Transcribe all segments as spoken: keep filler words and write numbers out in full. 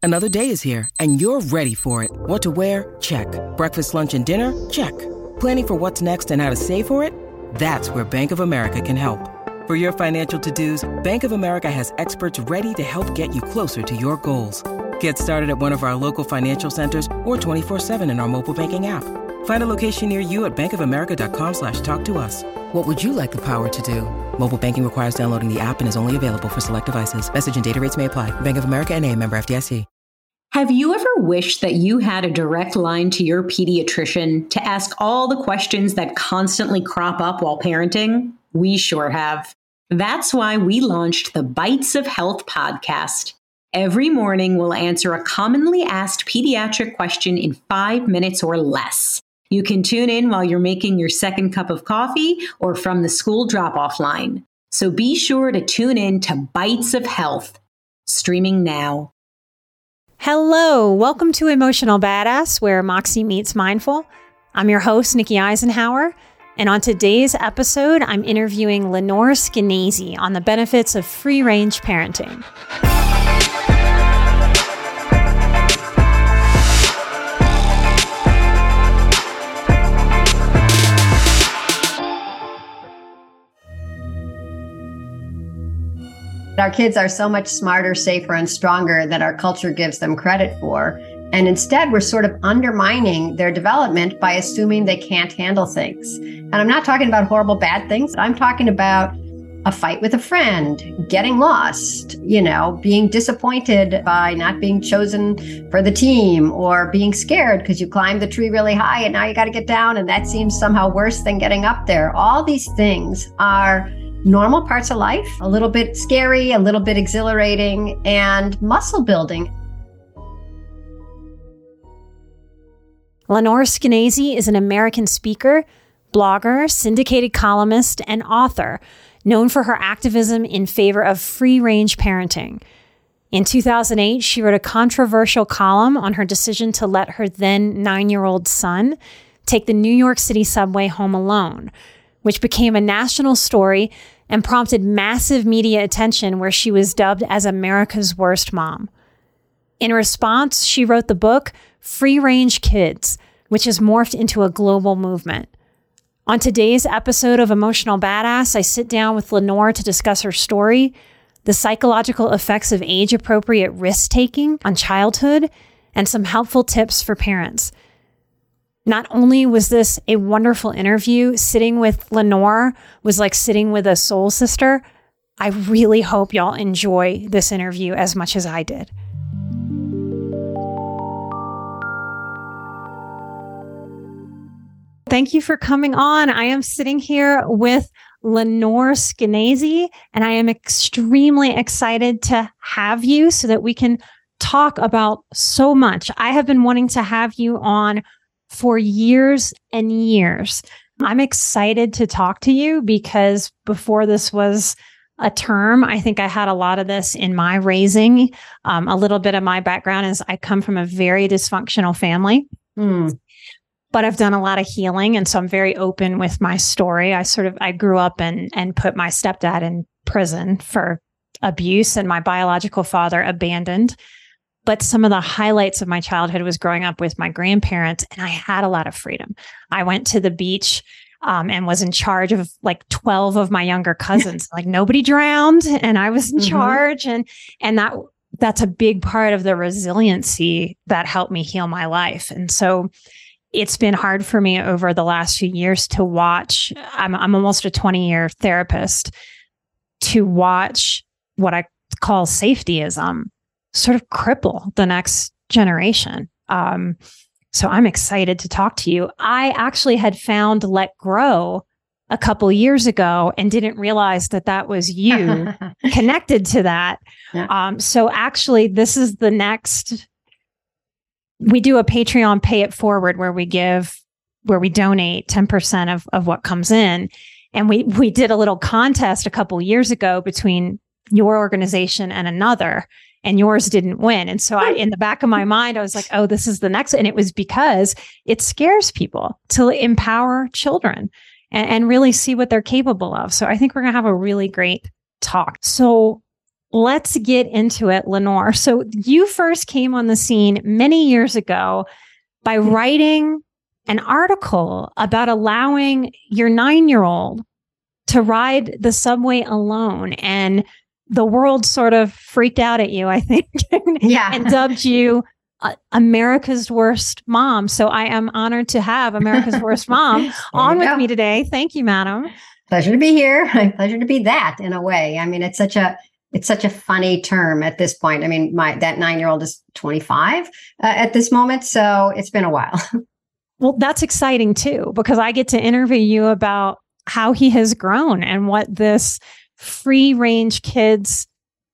Another day is here, and you're ready for it. What to wear? Check. Breakfast, lunch, and dinner? Check. Planning for what's next and how to save for it? That's where Bank of America can help. For your financial to-dos, Bank of America has experts ready to help get you closer to your goals. Get started at one of our local financial centers or twenty-four seven in our mobile banking app. Find a location near you at bankofamerica.com slash talk to us. What would you like the power to do? Mobile banking requires downloading the app and is only available for select devices. Message and data rates may apply. Bank of America N A, member F D I C. Have you ever wished that you had a direct line to your pediatrician to ask all the questions that constantly crop up while parenting? We sure have. That's why we launched the Bites of Health podcast. Every morning, we'll answer a commonly asked pediatric question in five minutes or less. You can tune in while you're making your second cup of coffee or from the school drop-off line. So be sure to tune in to Bites of Health, streaming now. Hello, welcome to Emotional Badass, where Moxie meets Mindful. I'm your host, Nikki Eisenhower, and on today's episode, I'm interviewing Lenore Skenazy on the benefits of free-range parenting. Our kids are so much smarter, safer, and stronger than our culture gives them credit for. And instead, we're sort of undermining their development by assuming they can't handle things. And I'm not talking about horrible, bad things. I'm talking about a fight with a friend, getting lost, you know, being disappointed by not being chosen for the team, or being scared because you climbed the tree really high and now you got to get down and that seems somehow worse than getting up there. All these things are normal parts of life, a little bit scary, a little bit exhilarating, and muscle building. Lenore Skenazy is an American speaker, blogger, syndicated columnist, and author, known for her activism in favor of free-range parenting. In two thousand eight, she wrote a controversial column on her decision to let her then nine-year-old son take the New York City subway home alone, which became a national story and prompted massive media attention, where she was dubbed as America's worst mom. In response, she wrote the book Free Range Kids, which has morphed into a global movement. On today's episode of Emotional Badass, I sit down with Lenore to discuss her story, the psychological effects of age-appropriate risk-taking on childhood, and some helpful tips for parents. Not only was this a wonderful interview, sitting with Lenore was like sitting with a soul sister. I really hope y'all enjoy this interview as much as I did. Thank you for coming on. I am sitting here with Lenore Skenazy, and I am extremely excited to have you so that we can talk about so much. I have been wanting to have you on for years and years. I'm excited to talk to you because before this was a term, I think I had a lot of this in my raising. Um, a little bit of my background is I come from a very dysfunctional family, mm. but I've done a lot of healing. And so I'm very open with my story. I sort of, I grew up and, and put my stepdad in prison for abuse and my biological father abandoned. But some of the highlights of my childhood was growing up with my grandparents, and I had a lot of freedom. I went to the beach um, and was in charge of like twelve of my younger cousins. Like nobody drowned, and I was in mm-hmm. charge. And and that that's a big part of the resiliency that helped me heal my life. And so it's been hard for me over the last few years to watch. I'm I'm almost a twenty-year therapist, to watch what I call safetyism sort of cripple the next generation. Um, so I'm excited to talk to you. I actually had found Let Grow a couple years ago and didn't realize that that was you connected to that. Yeah. Um, so actually, this is the next, we do a Patreon Pay It Forward where we give, where we donate ten percent of, of what comes in. And we, we did a little contest a couple years ago between your organization and another, and yours didn't win. And so I, in the back of my mind, I was like, oh, this is the next. And it was because it scares people to empower children and, and really see what they're capable of. So I think we're going to have a really great talk. So let's get into it, Lenore. So you first came on the scene many years ago by writing an article about allowing your nine-year-old to ride the subway alone. And the world sort of freaked out at you, I think, yeah. and dubbed you uh, America's Worst Mom. So I am honored to have America's Worst Mom on with go. me today. Thank you, madam. Pleasure to be here. Pleasure to be that in a way. I mean, it's such a it's such a funny term at this point. I mean, my that nine-year-old is twenty-five uh, at this moment, so it's been a while. Well, that's exciting too, because I get to interview you about how he has grown and what this free range kids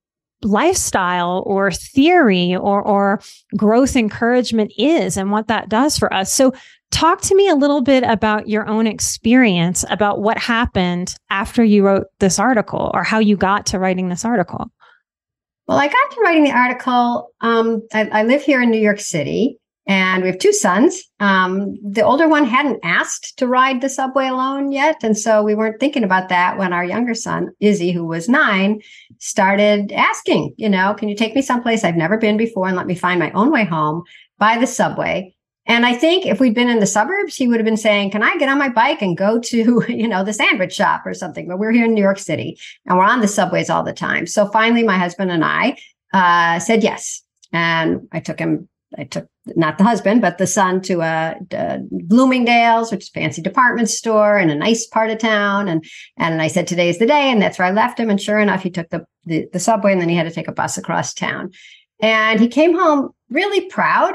lifestyle or theory or, or growth encouragement is and what that does for us. So talk to me a little bit about your own experience about what happened after you wrote this article or how you got to writing this article. Well, I got to writing the article. Um, I, I live here in New York City. And we have two sons. Um, the older one hadn't asked to ride the subway alone yet. And so we weren't thinking about that when our younger son, Izzy, who was nine, started asking, you know, can you take me someplace I've never been before and let me find my own way home by the subway? And I think if we'd been in the suburbs, he would have been saying, can I get on my bike and go to, you know, the sandwich shop or something? But we're here in New York City and we're on the subways all the time. So finally, my husband and I uh, said yes. And I took him I took not the husband, but the son to a, a Bloomingdale's, which is a fancy department store in a nice part of town. And, and I said, today's the day. And that's where I left him. And sure enough, he took the, the, the subway and then he had to take a bus across town. And he came home really proud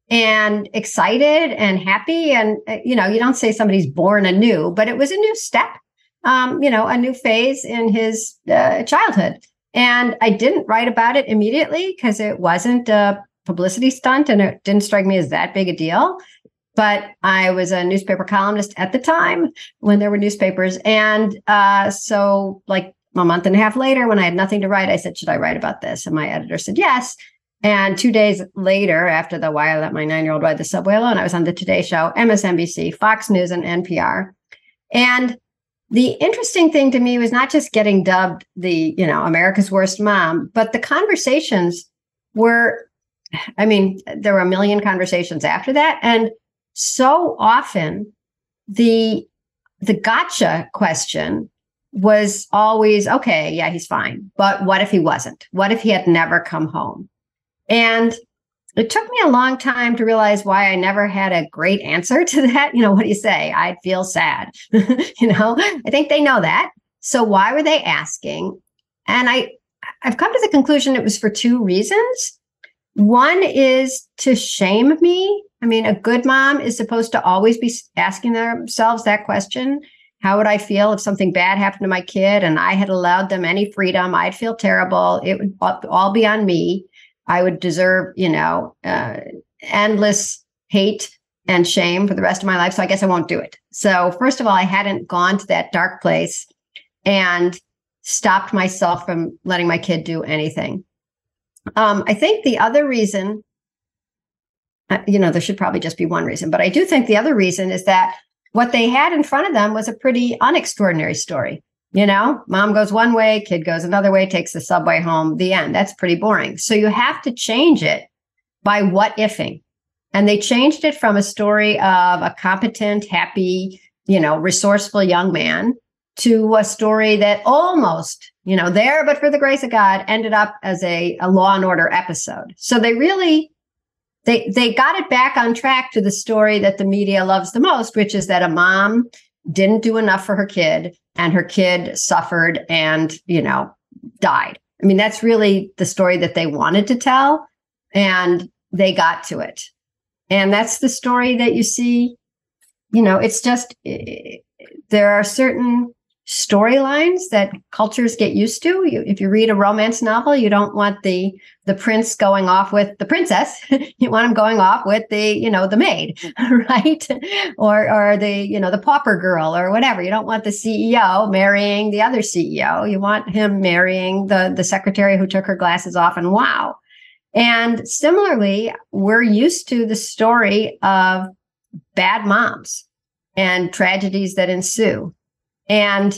and excited and happy. And, you know, you don't say somebody's born anew, but it was a new step, um, you know, a new phase in his uh, childhood. And I didn't write about it immediately because it wasn't a publicity stunt and it didn't strike me as that big a deal. But I was a newspaper columnist at the time when there were newspapers. And uh, so like a month and a half later, when I had nothing to write, I said, should I write about this? And my editor said, yes. And two days later, after the Why I Let My Nine-Year-Old Ride the Subway Alone, I was on the Today Show, M S N B C, Fox News, and N P R. And the interesting thing to me was not just getting dubbed the, you know, America's Worst Mom, but the conversations were, I mean, there were a million conversations after that. And so often the, the gotcha question was always, okay, yeah, he's fine. But what if he wasn't? What if he had never come home? And it took me a long time to realize why I never had a great answer to that. You know, what do you say? I'd feel sad. You know, I think they know that. So why were they asking? And I, I've come to the conclusion it was for two reasons. One is to shame me. I mean, a good mom is supposed to always be asking themselves that question. How would I feel if something bad happened to my kid and I had allowed them any freedom? I'd feel terrible. It would all be on me. I would deserve, you know, uh, endless hate and shame for the rest of my life. So I guess I won't do it. So first of all, I hadn't gone to that dark place and stopped myself from letting my kid do anything. Um, I think the other reason, uh, you know, there should probably just be one reason, but I do think the other reason is that what they had in front of them was a pretty unextraordinary story. You know, mom goes one way, kid goes another way, takes the subway home, the end. That's pretty boring. So you have to change it by what ifing. And they changed it from a story of a competent, happy, you know, resourceful young man to a story that almost, you know, there, but for the grace of God, ended up as a, a Law and Order episode. So they really, they they got it back on track to the story that the media loves the most, which is that a mom didn't do enough for her kid and her kid suffered and, you know, died. I mean, that's really the story that they wanted to tell, and they got to it. And that's the story that you see, you know, it's just, there are certain storylines that cultures get used to. You, if you read a romance novel, you don't want the the prince going off with the princess. You want him going off with the, you know, the maid, right? Or or the, you know, the pauper girl or whatever. You don't want the C E O marrying the other C E O. You want him marrying the the secretary who took her glasses off and wow. And similarly, we're used to the story of bad moms and tragedies that ensue. And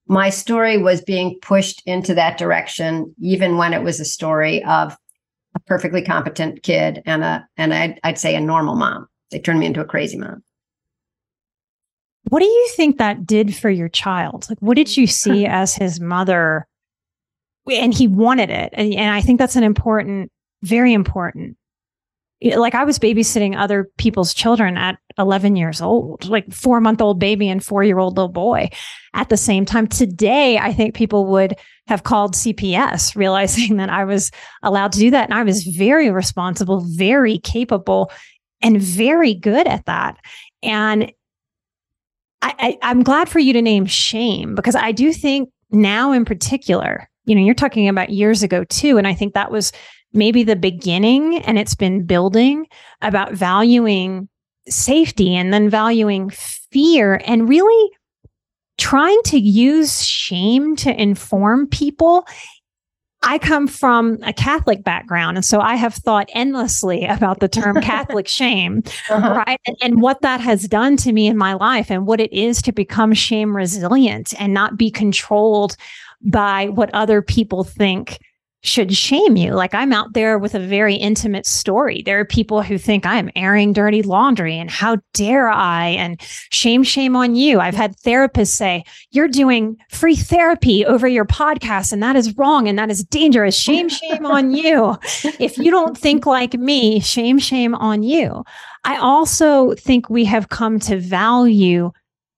my story was being pushed into that direction, even when it was a story of a perfectly competent kid and a and I'd, I'd say a normal mom. They turned me into a crazy mom. What do you think that did for your child? Like, what did you see as his mother? And he wanted it. And, and I think that's an important, very important. Like, I was babysitting other people's children at eleven years old, like four month old baby and four year old little boy at the same time. Today, I think people would have called C P S, realizing that I was allowed to do that. And I was very responsible, very capable, and very good at that. And I, I, I'm glad for you to name shame, because I do think now in particular, you know, you're talking about years ago too. And I think that was maybe the beginning, and it's been building about valuing safety and then valuing fear and really trying to use shame to inform people. I come from a Catholic background, and so I have thought endlessly about the term Catholic shame, uh-huh. right? And, and what that has done to me in my life and what it is to become shame resilient and not be controlled by what other people think should shame you. Like, I'm out there with a very intimate story. There are people who think I'm airing dirty laundry and how dare I, and shame, shame on you. I've had therapists say, you're doing free therapy over your podcast and that is wrong and that is dangerous. Shame, shame on you. If you don't think like me, shame, shame on you. I also think we have come to value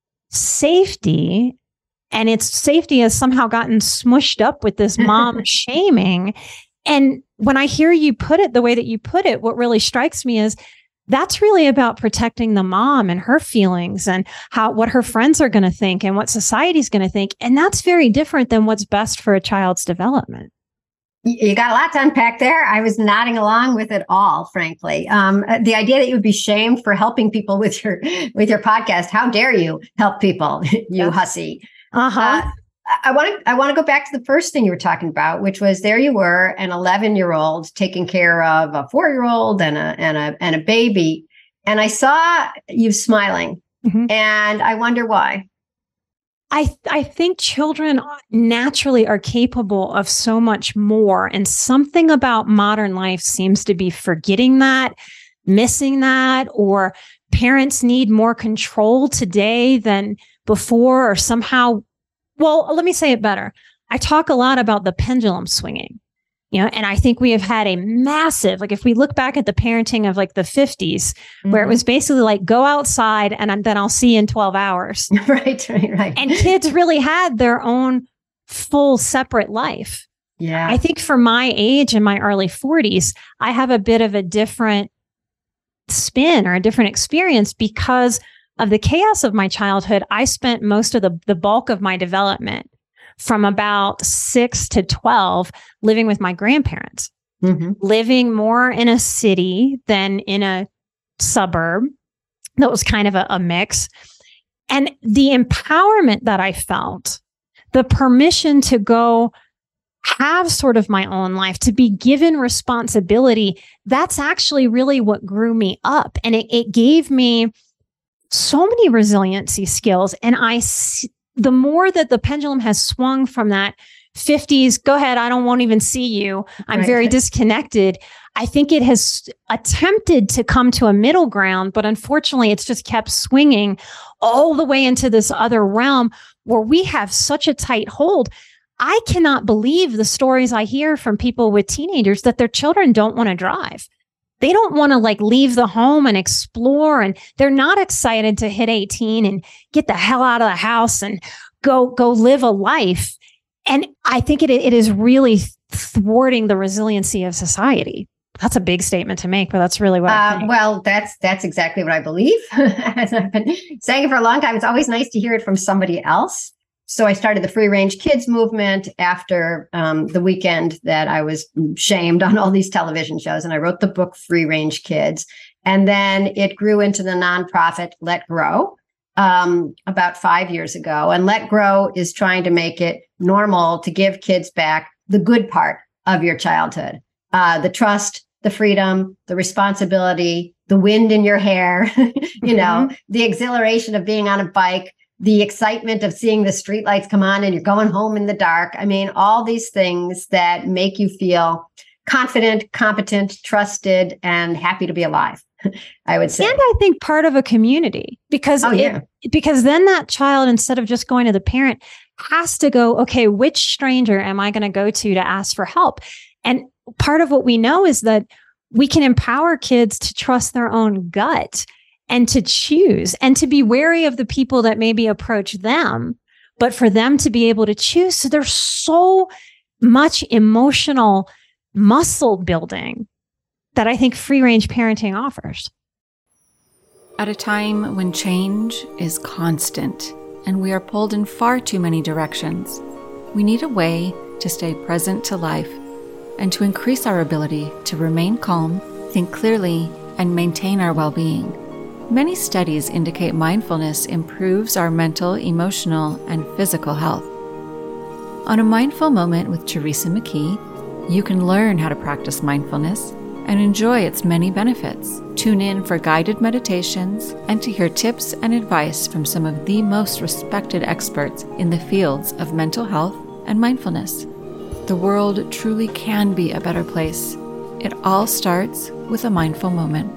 safety, and its safety has somehow gotten smushed up with this mom shaming. And when I hear you put it the way that you put it, what really strikes me is that's really about protecting the mom and her feelings and how what her friends are going to think and what society's going to think. And that's very different than what's best for a child's development. You got a lot to unpack there. I was nodding along with it all, frankly. Um, the idea that you would be shamed for helping people with your with your podcast. How dare you help people, you yes. hussy. Uh-huh. Uh, I want to I want to go back to the first thing you were talking about, which was there you were, an eleven-year-old taking care of a four-year-old and a and a and a baby, and I saw you smiling, mm-hmm. and I wonder why. I I think children naturally are capable of so much more, and something about modern life seems to be forgetting that, missing that, or parents need more control today than before, or somehow, well, let me say it better. I talk a lot about the pendulum swinging, you know, and I think we have had a massive, like if we look back at the parenting of like the fifties, mm-hmm. where it was basically like, go outside and then I'll see you in twelve hours. right, right, right. And kids really had their own full separate life. Yeah. I think for my age in my early forties, I have a bit of a different spin or a different experience because of the chaos of my childhood. I spent most of the, the bulk of my development from about six to twelve living with my grandparents, mm-hmm. living more in a city than in a suburb. That was kind of a, a mix. And the empowerment that I felt, the permission to go have sort of my own life, to be given responsibility, that's actually really what grew me up. And it, it gave me so many resiliency skills. And I, the more that the pendulum has swung from that fifties, go ahead, I don't won't even see you, I'm right. very disconnected, I think it has attempted to come to a middle ground, but unfortunately it's just kept swinging all the way into this other realm where we have such a tight hold. I cannot believe the stories I hear from people with teenagers that their children don't want to drive. They don't want to like leave the home and explore, and they're not excited to hit eighteen and get the hell out of the house and go, go live a life. And I think it, it is really thwarting the resiliency of society. That's a big statement to make, but that's really what I uh, think. Well, that's, that's exactly what I believe. As I've been saying it for a long time, it's always nice to hear it from somebody else. So I started the Free Range Kids movement after um, the weekend that I was shamed on all these television shows. And I wrote the book Free Range Kids. And then it grew into the nonprofit Let Grow um, about five years ago. And Let Grow is trying to make it normal to give kids back the good part of your childhood. Uh, the trust, the freedom, the responsibility, the wind in your hair, you know, mm-hmm. the exhilaration of being on a bike, the excitement of seeing the streetlights come on and you're going home in the dark. I mean, all these things that make you feel confident, competent, trusted, and happy to be alive, I would say. And I think part of a community, because, oh, yeah. it, because then that child, instead of just going to the parent, has to go, okay, which stranger am I going to go to to ask for help? And part of what we know is that we can empower kids to trust their own gut and to choose and to be wary of the people that maybe approach them, but for them to be able to choose. So there's so much emotional muscle building that I think free range parenting offers. At a time when change is constant and we are pulled in far too many directions, we need a way to stay present to life and to increase our ability to remain calm, think clearly, and maintain our well-being. Many studies indicate mindfulness improves our mental, emotional, and physical health. On A Mindful Moment with Teresa McKee, you can learn how to practice mindfulness and enjoy its many benefits. Tune in for guided meditations and to hear tips and advice from some of the most respected experts in the fields of mental health and mindfulness. The world truly can be a better place. It all starts with a mindful moment.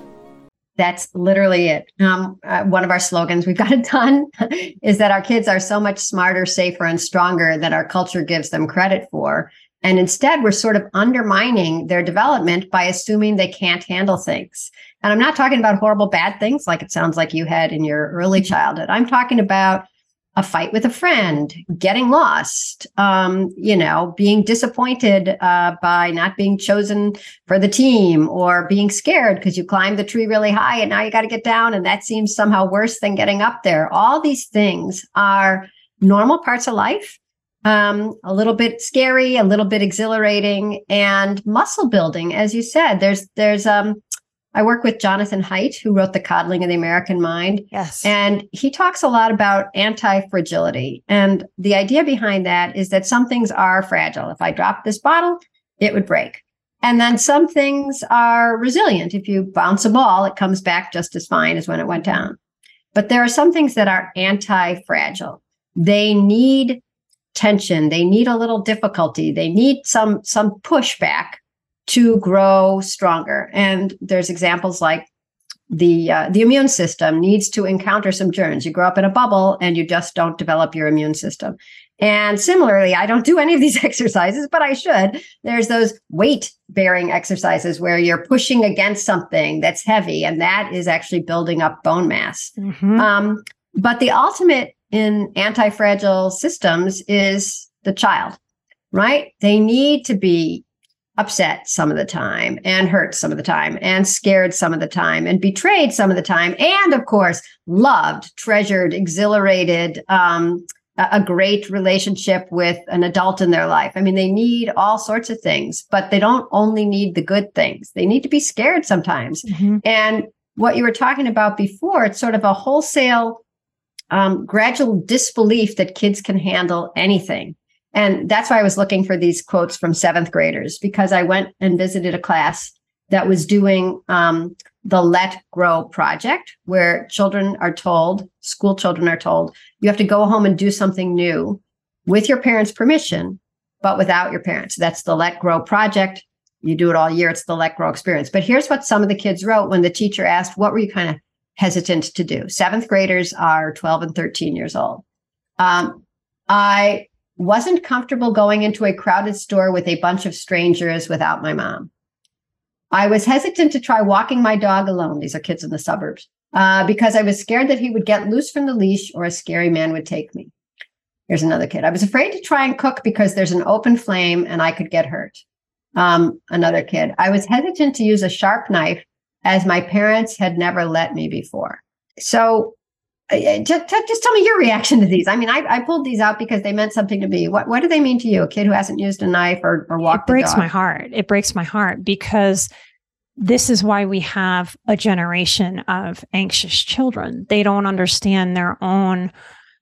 That's literally it. Um, uh, one of our slogans, we've got it done, is that our kids are so much smarter, safer, and stronger than our culture gives them credit for. And instead, we're sort of undermining their development by assuming they can't handle things. And I'm not talking about horrible bad things like it sounds like you had in your early childhood. I'm talking about a fight with a friend, getting lost, um, you know, being disappointed uh, by not being chosen for the team, or being scared because you climbed the tree really high and now you got to get down and that seems somehow worse than getting up there. All these things are normal parts of life, um, a little bit scary, a little bit exhilarating, and muscle building. As you said, there's, there's, um, I work with Jonathan Haidt, who wrote The Coddling of the American Mind. Yes. And he talks a lot about anti-fragility. And the idea behind that is that some things are fragile. If I drop this bottle, it would break. And then some things are resilient. If you bounce a ball, it comes back just as fine as when it went down. But there are some things that are anti-fragile. They need tension. They need a little difficulty. They need some, some pushback to grow stronger. And there's examples like the uh, the immune system needs to encounter some germs. You grow up in a bubble and you just don't develop your immune system. And similarly, I don't do any of these exercises, but I should. There's those weight-bearing exercises where you're pushing against something that's heavy, and that is actually building up bone mass. Mm-hmm. Um, but the ultimate in anti-fragile systems is the child, right? They need to be upset some of the time, and hurt some of the time, and scared some of the time, and betrayed some of the time, and of course, loved, treasured, exhilarated, um, a great relationship with an adult in their life. I mean, they need all sorts of things, but they don't only need the good things. They need to be scared sometimes. Mm-hmm. And what you were talking about before, it's sort of a wholesale, um, gradual disbelief that kids can handle anything. And that's why I was looking for these quotes from seventh graders, because I went and visited a class that was doing um, the Let Grow project, where children are told, school children are told, you have to go home and do something new with your parents' permission, but without your parents. That's the Let Grow project. You do it all year. It's the Let Grow experience. But here's what some of the kids wrote when the teacher asked, what were you kind of hesitant to do? Seventh graders are twelve and thirteen years old. Um, I wasn't comfortable going into a crowded store with a bunch of strangers without my mom. I was hesitant to try walking my dog alone. These are kids in the suburbs, uh, because I was scared that he would get loose from the leash or a scary man would take me. Here's another kid. I was afraid to try and cook because there's an open flame and I could get hurt. Um, another kid. I was hesitant to use a sharp knife as my parents had never let me before. So uh, just, just tell me your reaction to these. I mean, I, I pulled these out because they meant something to me. What what do they mean to you? A kid who hasn't used a knife or, or walked the dog? It breaks my heart. It breaks my heart because this is why we have a generation of anxious children. They don't understand their own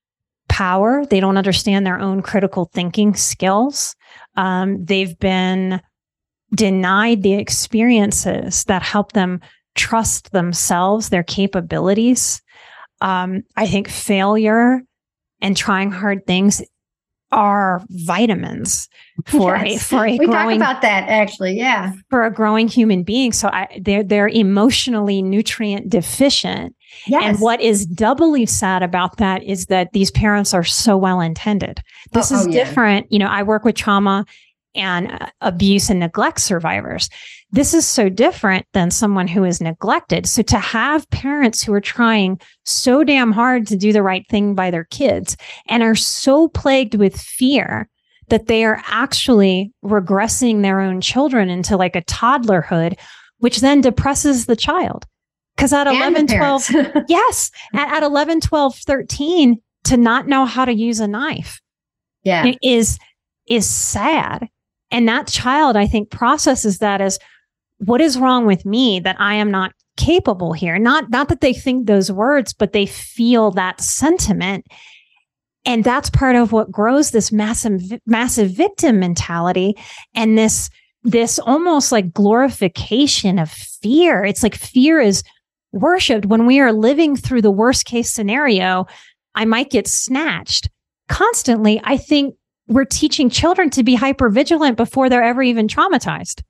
power. They don't understand their own critical thinking skills. Um, they've been denied the experiences that help them trust themselves, their capabilities. Um, I think failure and trying hard things are vitamins for yes. a for a we growing, talk about that actually, yeah, for a growing human being. So I, they're they're emotionally nutrient deficient. Yes. And what is doubly sad about that is that these parents are so well intended. This oh, is oh, yeah. different. You know, I work with trauma and uh, abuse and neglect survivors. This is so different than someone who is neglected. So to have parents who are trying so damn hard to do the right thing by their kids and are so plagued with fear that they are actually regressing their own children into like a toddlerhood, which then depresses the child. Because at eleven, twelve, yes, at, at eleven, twelve, thirteen, to not know how to use a knife yeah. is, is sad. And that child, I think, processes that as, what is wrong with me that I am not capable here? Not, not that they think those words, but they feel that sentiment. And that's part of what grows this massive, massive victim mentality and this, this almost like glorification of fear. It's like fear is worshipped. When we are living through the worst case scenario, I might get snatched constantly. I think we're teaching children to be hypervigilant before they're ever even traumatized.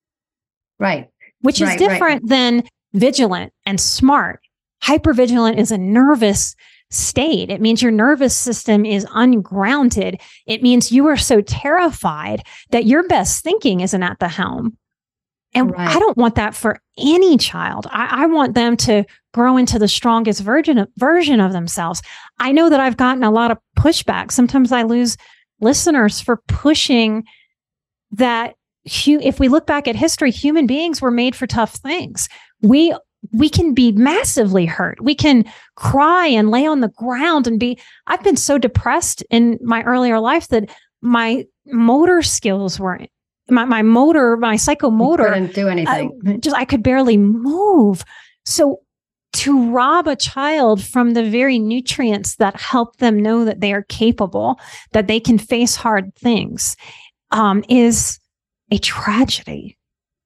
Right. Which is right, different right. than vigilant and smart. Hypervigilant is a nervous state. It means your nervous system is ungrounded. It means you are so terrified that your best thinking isn't at the helm. And right. I don't want that for any child. I, I want them to grow into the strongest version of, version of themselves. I know that I've gotten a lot of pushback. Sometimes I lose listeners for pushing that. Hu- if we look back at history, human beings were made for tough things. We we can be massively hurt. We can cry and lay on the ground and be. I've been so depressed in my earlier life that my motor skills weren't. My my motor, my psychomotor, you couldn't do anything. Uh, just I could barely move. So to rob a child from the very nutrients that help them know that they are capable, that they can face hard things, um, is a tragedy.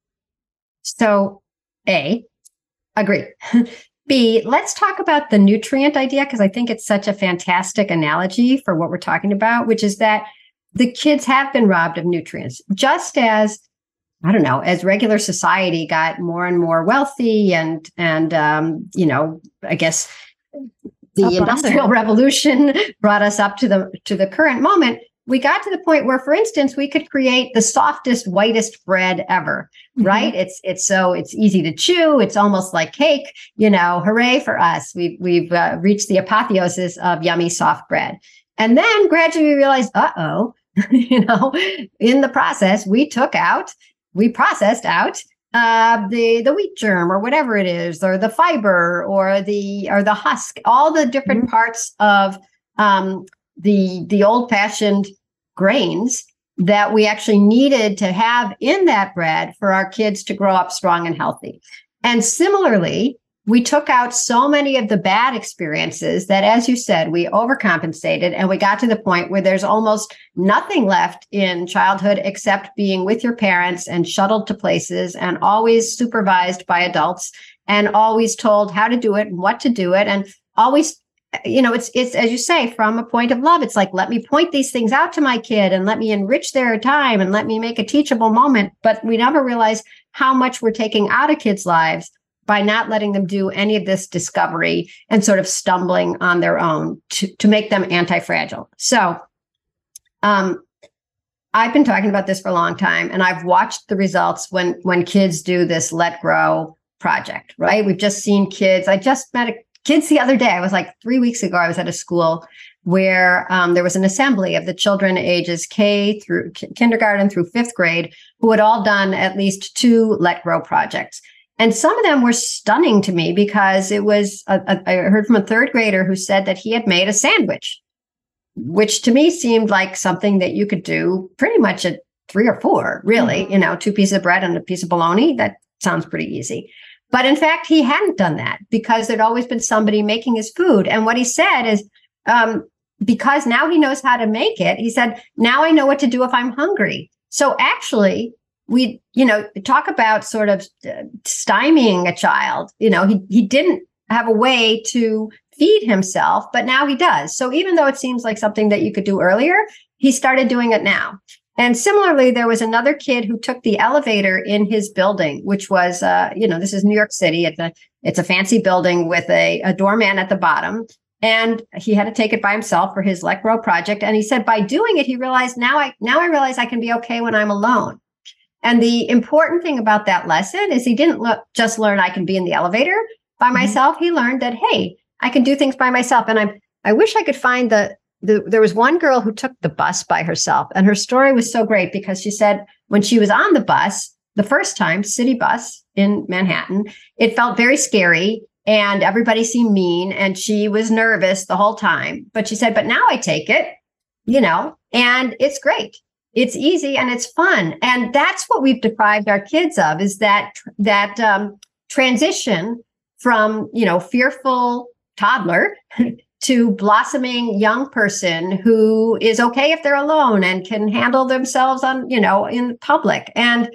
So, A, agree. B, let's talk about the nutrient idea, because I think it's such a fantastic analogy for what we're talking about, which is that the kids have been robbed of nutrients, just as, I don't know, as regular society got more and more wealthy and, and um, you know, I guess the Up Industrial under. Revolution brought us up to the to the current moment. We got to the point where, for instance, we could create the softest, whitest bread ever, mm-hmm. right? It's it's so it's easy to chew. It's almost like cake. You know, hooray for us! We've we've uh, reached the apotheosis of yummy soft bread. And then gradually we realized, uh oh, you know, in the process we took out, we processed out uh, the the wheat germ or whatever it is, or the fiber, or the or the husk, all the different mm-hmm. parts of um, the the old-fashioned grains that we actually needed to have in that bread for our kids to grow up strong and healthy. And similarly, we took out so many of the bad experiences that, as you said, we overcompensated, and we got to the point where there's almost nothing left in childhood except being with your parents and shuttled to places and always supervised by adults and always told how to do it and what to do it, and always, you know, it's, it's, as you say, from a point of love. It's like, let me point these things out to my kid and let me enrich their time and let me make a teachable moment. But we never realize how much we're taking out of kids' lives by not letting them do any of this discovery and sort of stumbling on their own to, to make them anti-fragile. So um, I've been talking about this for a long time, and I've watched the results when, when kids do this Let Grow project, right? We've just seen kids. I just met a kids the other day. I was like three weeks ago, I was at a school where um, there was an assembly of the children ages K through k- kindergarten through fifth grade who had all done at least two Let Grow projects. And some of them were stunning to me because it was, a, a, I heard from a third grader who said that he had made a sandwich, which to me seemed like something that you could do pretty much at three or four, really, mm-hmm. you know, two pieces of bread and a piece of bologna. That sounds pretty easy. But in fact, he hadn't done that because there'd always been somebody making his food. And what he said is, um, because now he knows how to make it, he said, now I know what to do if I'm hungry. So actually, we, you know, talk about sort of stymieing a child. You know, he he didn't have a way to feed himself, but now he does. So even though it seems like something that you could do earlier, he started doing it now. And similarly, there was another kid who took the elevator in his building, which was, uh, you know, this is New York City. It's a, it's a fancy building with a, a doorman at the bottom. And he had to take it by himself for his Lec-Row project. And he said, by doing it, he realized now I, now I realize I can be okay when I'm alone. And the important thing about that lesson is he didn't lo- just learn I can be in the elevator by myself. Mm-hmm. He learned that, hey, I can do things by myself. And I I wish I could find the, the, there was one girl who took the bus by herself. And her story was so great because she said when she was on the bus, the first time, city bus in Manhattan, it felt very scary and everybody seemed mean. And she was nervous the whole time. But she said, but now I take it, you know, and it's great. It's easy and it's fun. And that's what we've deprived our kids of, is that, that um, transition from, you know, fearful toddler to blossoming young person who is okay if they're alone and can handle themselves on, you know, in public. And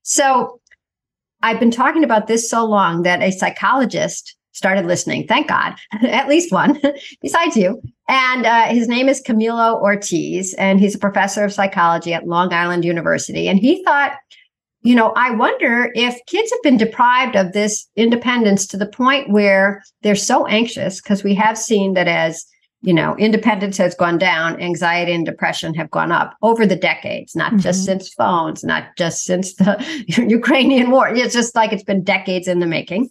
so I've been talking about this so long that a psychologist started listening. Thank God, at least one besides you. And uh, his name is Camilo Ortiz, and he's a professor of psychology at Long Island University. And he thought, you know, I wonder if kids have been deprived of this independence to the point where they're so anxious, because we have seen that as, you know, independence has gone down, anxiety and depression have gone up over the decades, not mm-hmm. just since phones, not just since the Ukrainian war. It's just like it's been decades in the making.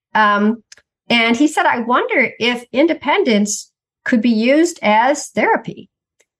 Um, and he said, I wonder if independence could be used as therapy.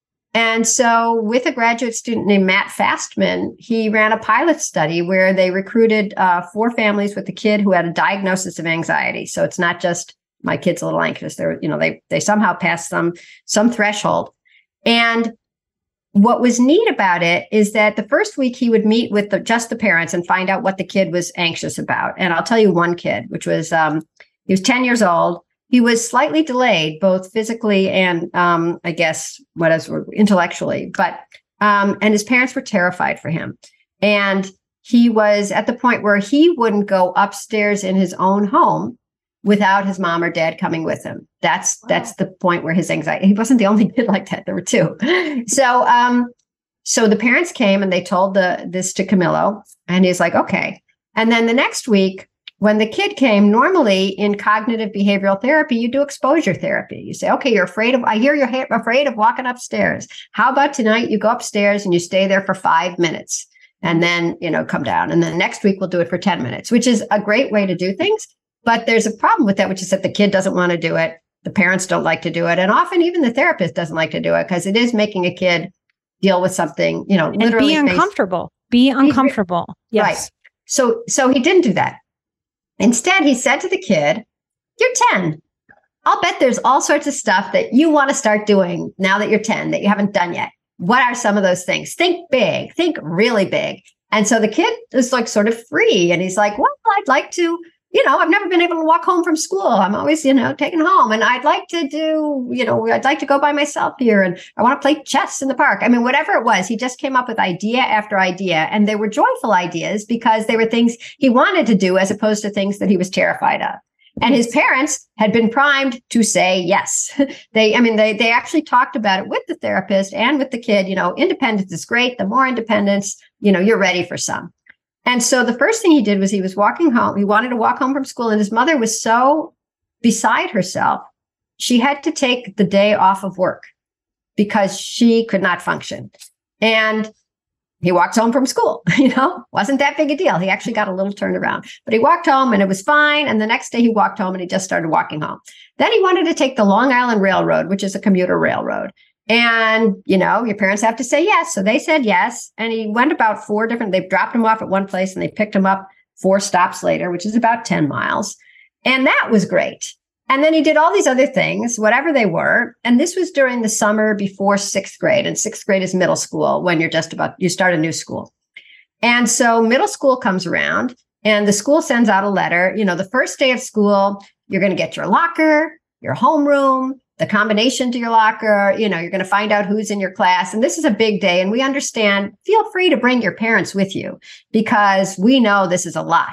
And so with a graduate student named Matt Fastman, he ran a pilot study where they recruited uh, four families with a kid who had a diagnosis of anxiety. So it's not just my kid's a little anxious. They're, you know, they they somehow passed some some threshold. And what was neat about it is that the first week he would meet with the, just the parents and find out what the kid was anxious about. And I'll tell you one kid, which was, um, he was ten years old. He was slightly delayed, both physically and um, I guess what is intellectually, but um, and his parents were terrified for him. And he was at the point where he wouldn't go upstairs in his own home without his mom or dad coming with him. That's wow. that's the point where his anxiety, he wasn't the only kid like that. There were two. So um, so the parents came and they told the this to Camilo, and he's like, okay. And then the next week, when the kid came, normally in cognitive behavioral therapy, you do exposure therapy. You say, okay, you're afraid of, I hear you're ha- afraid of walking upstairs. How about tonight you go upstairs and you stay there for five minutes and then, you know, come down. And then next week we'll do it for ten minutes, which is a great way to do things. But there's a problem with that, which is that the kid doesn't want to do it. The parents don't like to do it. And often even the therapist doesn't like to do it because it is making a kid deal with something, you know, literally. And be uncomfortable. Be uncomfortable. Yes. Right. So, so he didn't do that. Instead, he said to the kid, you're ten. I'll bet there's all sorts of stuff that you want to start doing now that you're ten that you haven't done yet. What are some of those things? Think big, think really big. And so the kid is like sort of free. And he's like, well, I'd like to, you know, I've never been able to walk home from school. I'm always, you know, taken home. And I'd like to do, you know, I'd like to go by myself here. And I want to play chess in the park. I mean, whatever it was, he just came up with idea after idea. And they were joyful ideas because they were things he wanted to do as opposed to things that he was terrified of. And his parents had been primed to say yes. They, I mean, they they actually talked about it with the therapist and with the kid. You know, independence is great. The more independence, you know, you're ready for some. And so the first thing he did was he was walking home. He wanted to walk home from school, and his mother was so beside herself, she had to take the day off of work because she could not function. And he walked home from school, you know, wasn't that big a deal. He actually got a little turned around, but he walked home and it was fine. And the next day he walked home and he just started walking home. Then he wanted to take the Long Island Railroad, which is a commuter railroad. And, you know, your parents have to say yes. So they said yes. And he went about four different, they dropped him off at one place and they picked him up four stops later, which is about ten miles. And that was great. And then he did all these other things, whatever they were. And this was during the summer before sixth grade. And sixth grade is middle school when you're just about, you start a new school. And so middle school comes around and the school sends out a letter. You know, the first day of school, you're going to get your locker, your homeroom, the combination to your locker. You know, you're going to find out who's in your class. And this is a big day. And we understand, feel free to bring your parents with you because we know this is a lot.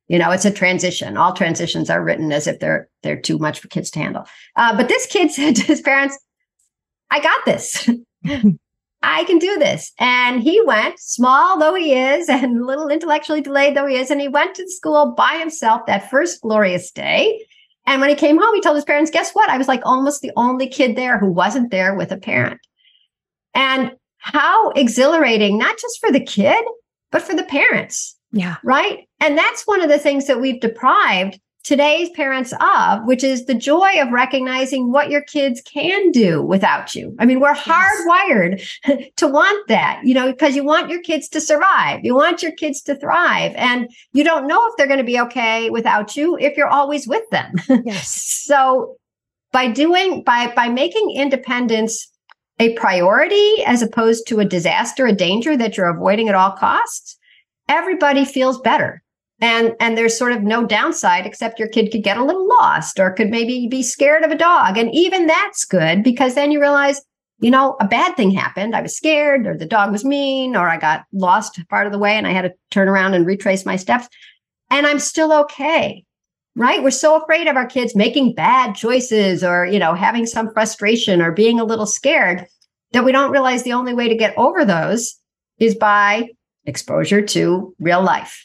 You know, it's a transition. All transitions are written as if they're they're too much for kids to handle. Uh, but this kid said to his parents, I got this. I can do this. And he went, small though he is, and a little intellectually delayed though he is, and he went to school by himself that first glorious day. And when he came home, he told his parents, guess what? I was like almost the only kid there who wasn't there with a parent. And how exhilarating, not just for the kid, but for the parents. Yeah. Right. And that's one of the things that we've deprived today's parents of, which is the joy of recognizing what your kids can do without you. I mean, we're yes. hardwired to want that, you know, because you want your kids to survive. You want your kids to thrive. And you don't know if they're going to be okay without you if you're always with them. Yes. So by doing, by, by making independence a priority as opposed to a disaster, a danger that you're avoiding at all costs, everybody feels better. And, and there's sort of no downside except your kid could get a little lost or could maybe be scared of a dog. And even that's good because then you realize, you know, a bad thing happened. I was scared or the dog was mean or I got lost part of the way and I had to turn around and retrace my steps. And I'm still okay, right? We're so afraid of our kids making bad choices or, you know, having some frustration or being a little scared that we don't realize the only way to get over those is by exposure to real life.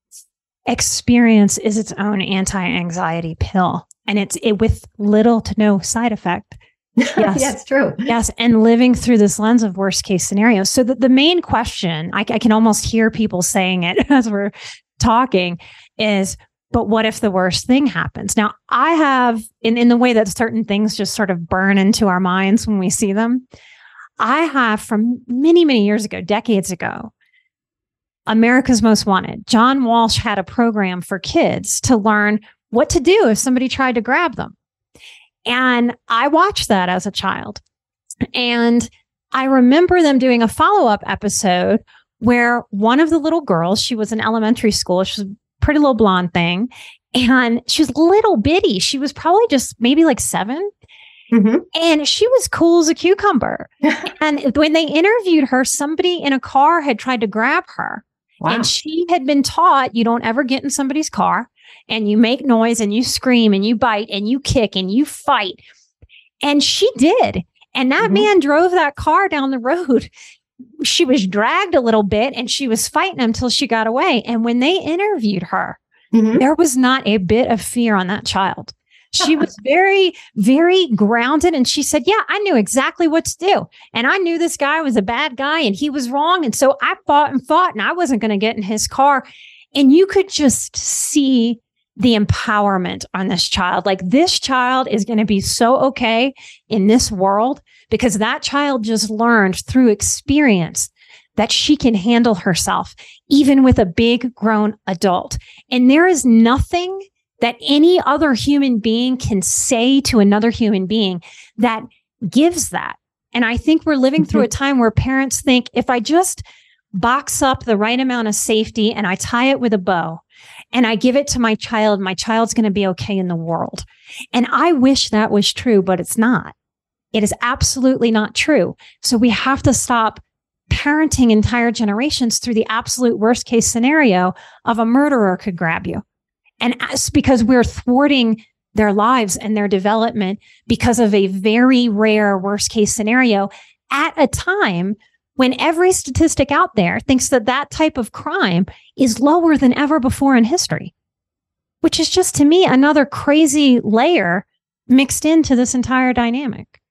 Experience is its own anti-anxiety pill, and it's it with little to no side effect. Yes, yeah, it's true. Yes, and living through this lens of worst case scenarios. So the, the main question, I, I can almost hear people saying it as we're talking, is, but what if the worst thing happens? Now, I have, in, in the way that certain things just sort of burn into our minds when we see them, I have from many, many years ago, decades ago, America's Most Wanted. John Walsh had a program for kids to learn what to do if somebody tried to grab them. And I watched that as a child. And I remember them doing a follow-up episode where one of the little girls, she was in elementary school, she was a pretty little blonde thing, and she was little bitty. She was probably just maybe like seven. Mm-hmm. And she was cool as a cucumber. And when they interviewed her, somebody in a car had tried to grab her. Wow. And she had been taught you don't ever get in somebody's car and you make noise and you scream and you bite and you kick and you fight. And she did. And that mm-hmm. man drove that car down the road. She was dragged a little bit and she was fighting until she got away. And when they interviewed her, mm-hmm. there was not a bit of fear on that child. She was very, very grounded. And she said, yeah, I knew exactly what to do. And I knew this guy was a bad guy and he was wrong. And so I fought and fought and I wasn't going to get in his car. And you could just see the empowerment on this child. Like this child is going to be so okay in this world because that child just learned through experience that she can handle herself, even with a big grown adult. And there is nothing that any other human being can say to another human being that gives that. And I think we're living mm-hmm. through a time where parents think if I just box up the right amount of safety and I tie it with a bow and I give it to my child, my child's going to be okay in the world. And I wish that was true, but it's not. It is absolutely not true. So we have to stop parenting entire generations through the absolute worst case scenario of a murderer could grab you. And as, because we're thwarting their lives and their development because of a very rare worst case scenario at a time when every statistic out there thinks that that type of crime is lower than ever before in history, which is just to me another crazy layer mixed into this entire dynamic.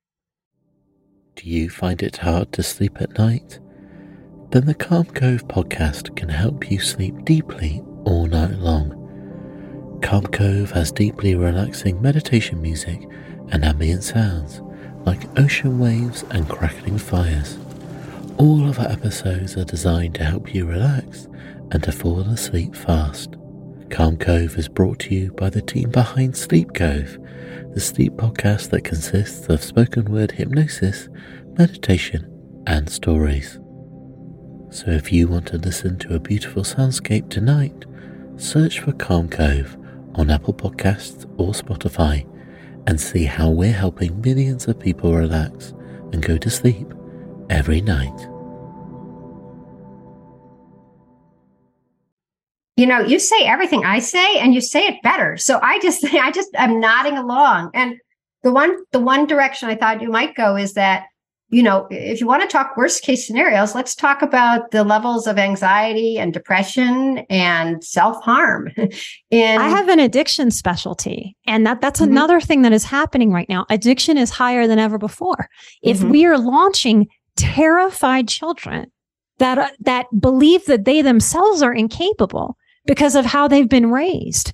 Do you find it hard to sleep at night? Then the Calm Cove podcast can help you sleep deeply all night long. Calm Cove has deeply relaxing meditation music and ambient sounds like ocean waves and crackling fires. All of our episodes are designed to help you relax and to fall asleep fast. Calm Cove is brought to you by the team behind Sleep Cove, the sleep podcast that consists of spoken word hypnosis, meditation, and stories. So if you want to listen to a beautiful soundscape tonight, search for Calm Cove on Apple Podcasts or Spotify and see how we're helping millions of people relax and go to sleep every night. You know, you say everything I say and you say it better. So I just, I just, I'm nodding along. And the one, the one direction I thought you might go is that, you know, if you want to talk worst case scenarios, let's talk about the levels of anxiety and depression and self-harm. And I have an addiction specialty, and that that's mm-hmm. another thing that is happening right now. Addiction is higher than ever before. If mm-hmm. we are launching terrified children that, uh, that believe that they themselves are incapable because of how they've been raised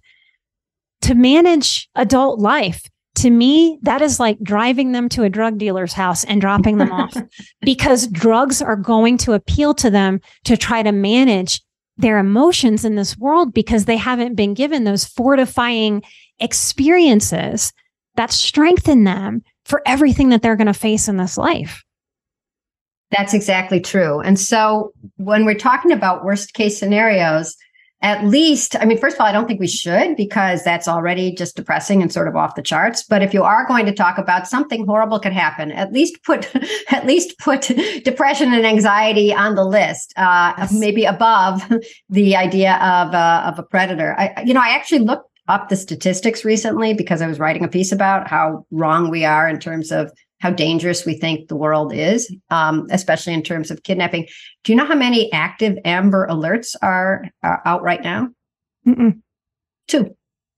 to manage adult life, to me, that is like driving them to a drug dealer's house and dropping them off, because drugs are going to appeal to them to try to manage their emotions in this world, because they haven't been given those fortifying experiences that strengthen them for everything that they're going to face in this life. That's exactly true. And so when we're talking about worst case scenarios, at least, I mean, first of all, I don't think we should, because that's already just depressing and sort of off the charts. But if you are going to talk about something horrible could happen, at least put at least put depression and anxiety on the list, uh, yes. maybe above the idea of uh, of a predator. I, you know, I actually looked up the statistics recently because I was writing a piece about how wrong we are in terms of how dangerous we think the world is, um, especially in terms of kidnapping. Do you know how many active Amber Alerts are, are out right now? Mm-mm. Two.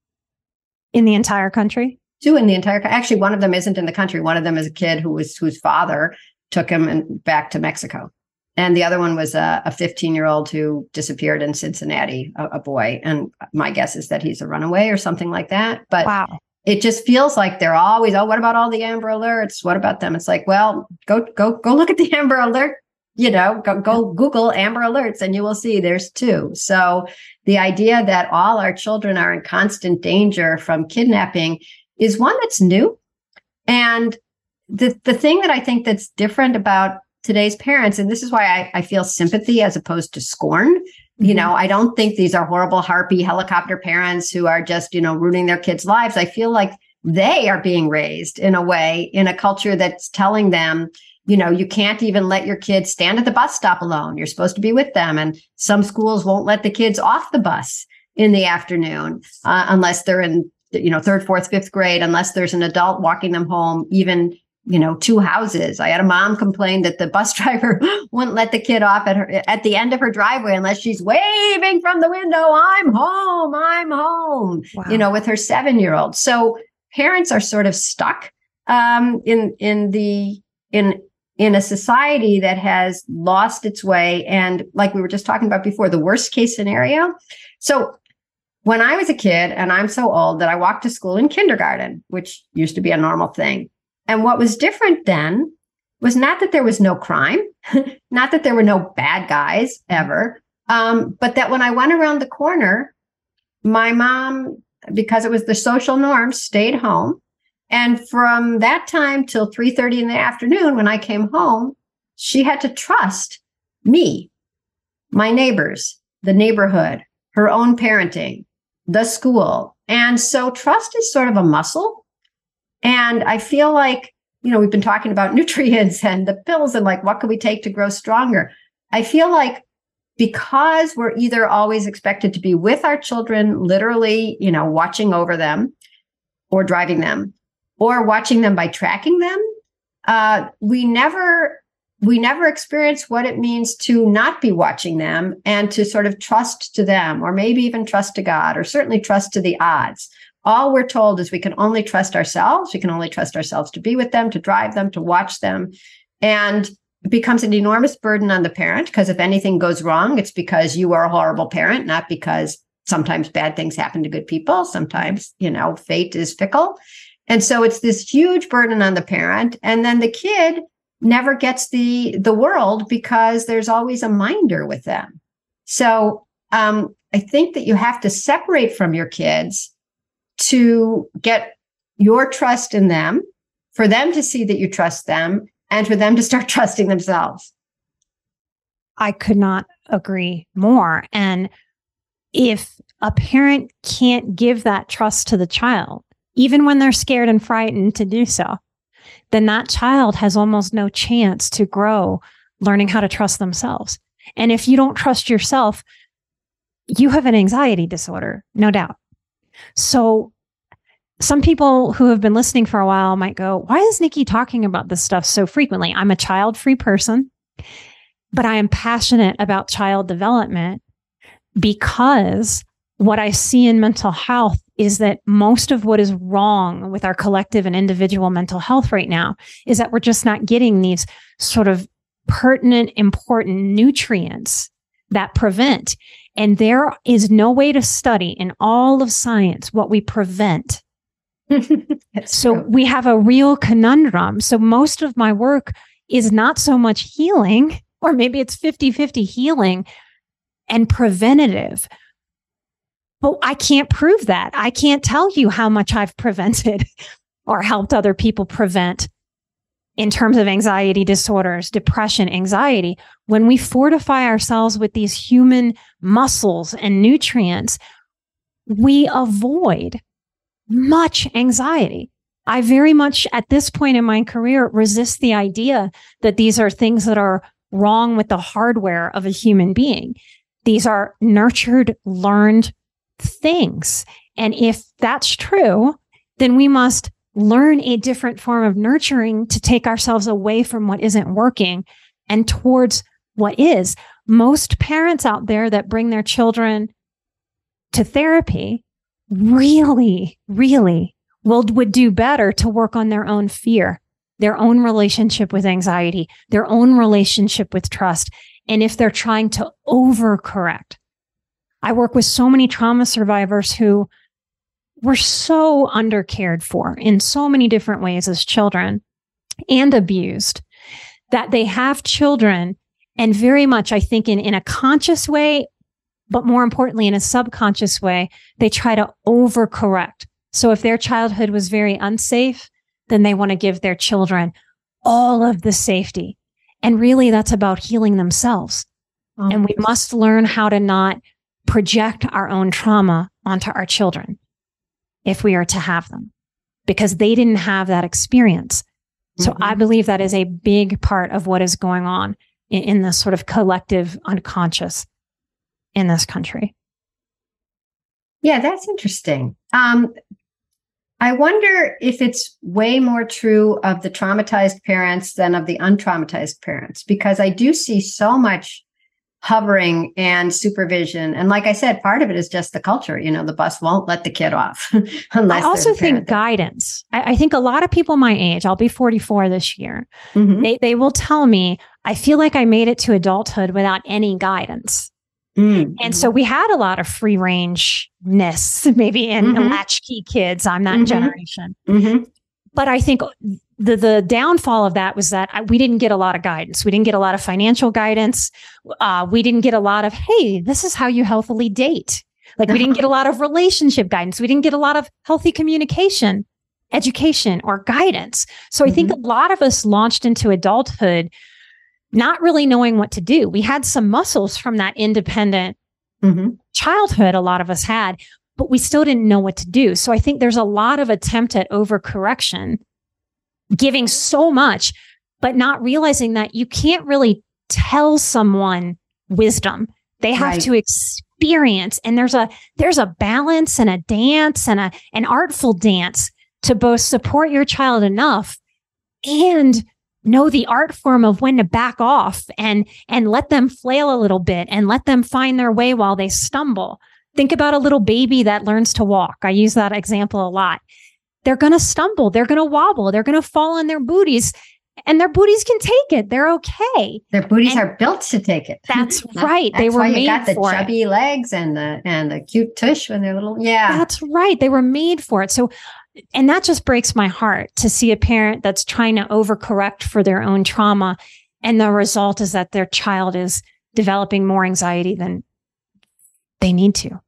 In the entire country? Two in the entire country. Actually, one of them isn't in the country. One of them is a kid who was whose father took him and back to Mexico. And the other one was a, a fifteen-year-old who disappeared in Cincinnati, a, a boy. And my guess is that he's a runaway or something like that. But wow. It just feels like they're always, oh, what about all the Amber Alerts? What about them? It's like, well, go, go, go look at the Amber Alert, you know, go, go Google Amber Alerts and you will see there's two. So the idea that all our children are in constant danger from kidnapping is one that's new. And the, the thing that I think that's different about today's parents, and this is why I, I feel sympathy as opposed to scorn. You know, I don't think these are horrible harpy helicopter parents who are just, you know, ruining their kids' lives. I feel like they are being raised in a way, in a culture that's telling them, you know, you can't even let your kids stand at the bus stop alone. You're supposed to be with them. And some schools won't let the kids off the bus in the afternoon uh, unless they're in, you know, third, fourth, fifth grade, unless there's an adult walking them home, even you know, two houses. I had a mom complain that the bus driver wouldn't let the kid off at her at the end of her driveway unless she's waving from the window, I'm home, I'm home, wow. you know, with her seven-year-old. So parents are sort of stuck um, in in the in in a society that has lost its way. And like we were just talking about before, the worst case scenario. So when I was a kid, and I'm so old that I walked to school in kindergarten, which used to be a normal thing. And what was different then was not that there was no crime, not that there were no bad guys ever, um, but that when I went around the corner, my mom, because it was the social norm, stayed home. And from that time till three thirty in the afternoon, when I came home, she had to trust me, my neighbors, the neighborhood, her own parenting, the school. And so trust is sort of a muscle. And I feel like, you know, we've been talking about nutrients and the pills and like, what can we take to grow stronger? I feel like because we're either always expected to be with our children, literally, you know, watching over them or driving them or watching them by tracking them, uh, we never, we never experience what it means to not be watching them and to sort of trust to them, or maybe even trust to God, or certainly trust to the odds. All we're told is we can only trust ourselves. We can only trust ourselves to be with them, to drive them, to watch them. And it becomes an enormous burden on the parent, because if anything goes wrong, it's because you are a horrible parent, not because sometimes bad things happen to good people. Sometimes, you know, fate is fickle. And so it's this huge burden on the parent. And then the kid never gets the, the world because there's always a minder with them. So um, I think that you have to separate from your kids to get your trust in them, for them to see that you trust them, and for them to start trusting themselves. I could not agree more. And if a parent can't give that trust to the child, even when they're scared and frightened to do so, then that child has almost no chance to grow learning how to trust themselves. And if you don't trust yourself, you have an anxiety disorder, no doubt. So some people who have been listening for a while might go, why is Nikki talking about this stuff so frequently? I'm a child-free person, but I am passionate about child development because what I see in mental health is that most of what is wrong with our collective and individual mental health right now is that we're just not getting these sort of pertinent, important nutrients that prevent. And there is no way to study in all of science what we prevent. So true. we have a real conundrum. So most of my work is not so much healing, or maybe it's fifty-fifty healing and preventative. But I can't prove that. I can't tell you how much I've prevented or helped other people prevent in terms of anxiety disorders, depression, anxiety. When we fortify ourselves with these human muscles and nutrients, we avoid much anxiety. I very much, at this point in my career, resist the idea that these are things that are wrong with the hardware of a human being. These are nurtured, learned things. And if that's true, then we must learn a different form of nurturing to take ourselves away from what isn't working and towards what is. Most parents out there that bring their children to therapy really, really will, would do better to work on their own fear, their own relationship with anxiety, their own relationship with trust. And if they're trying to overcorrect, I work with so many trauma survivors who were so undercared for in so many different ways as children and abused that they have children, and very much, I think, in, in a conscious way, but more importantly, in a subconscious way, they try to overcorrect. So if their childhood was very unsafe, then they want to give their children all of the safety. And really, that's about healing themselves. Mm-hmm. And we must learn how to not project our own trauma onto our children if we are to have them, because they didn't have that experience. So mm-hmm. I believe that is a big part of what is going on in, in this sort of collective unconscious in this country. Yeah, that's interesting. Um, I wonder if it's way more true of the traumatized parents than of the untraumatized parents, because I do see so much hovering and supervision. And like I said, part of it is just the culture. You know, the bus won't let the kid off. unless I also think there. guidance. I, I think a lot of people my age, I'll be forty-four this year, Mm-hmm. they, they will tell me, I feel like I made it to adulthood without any guidance. Mm-hmm. And so we had a lot of free rangeness, maybe in Mm-hmm. latchkey kids. I'm that Mm-hmm. generation. Mm-hmm. But I think the the downfall of that was that we didn't get a lot of guidance. We didn't get a lot of financial guidance. Uh, we didn't get a lot of, hey, this is how you healthily date. Like we didn't get a lot of relationship guidance. We didn't get a lot of healthy communication, education, or guidance. So I mm-hmm. think a lot of us launched into adulthood not really knowing what to do. We had some muscles from that independent mm-hmm. childhood, a lot of us had, but we still didn't know what to do. So I think there's a lot of attempt at overcorrection, giving so much, but not realizing that you can't really tell someone wisdom. They have Right. to experience. And there's a there's a balance and a dance and a an artful dance to both support your child enough and know the art form of when to back off and and let them flail a little bit and let them find their way while they stumble. Think about a little baby that learns to walk. I use that example a lot. They're going to stumble. They're going to wobble. They're going to fall on their booties, and their booties can take it. They're okay. Their booties And are built to take it. That's right. That's They were why you made got the for it. chubby legs and the and the cute tush when they're little. Yeah. That's right. They were made for it. So, and that just breaks my heart to see a parent that's trying to overcorrect for their own trauma. And the result is that their child is developing more anxiety than they need to.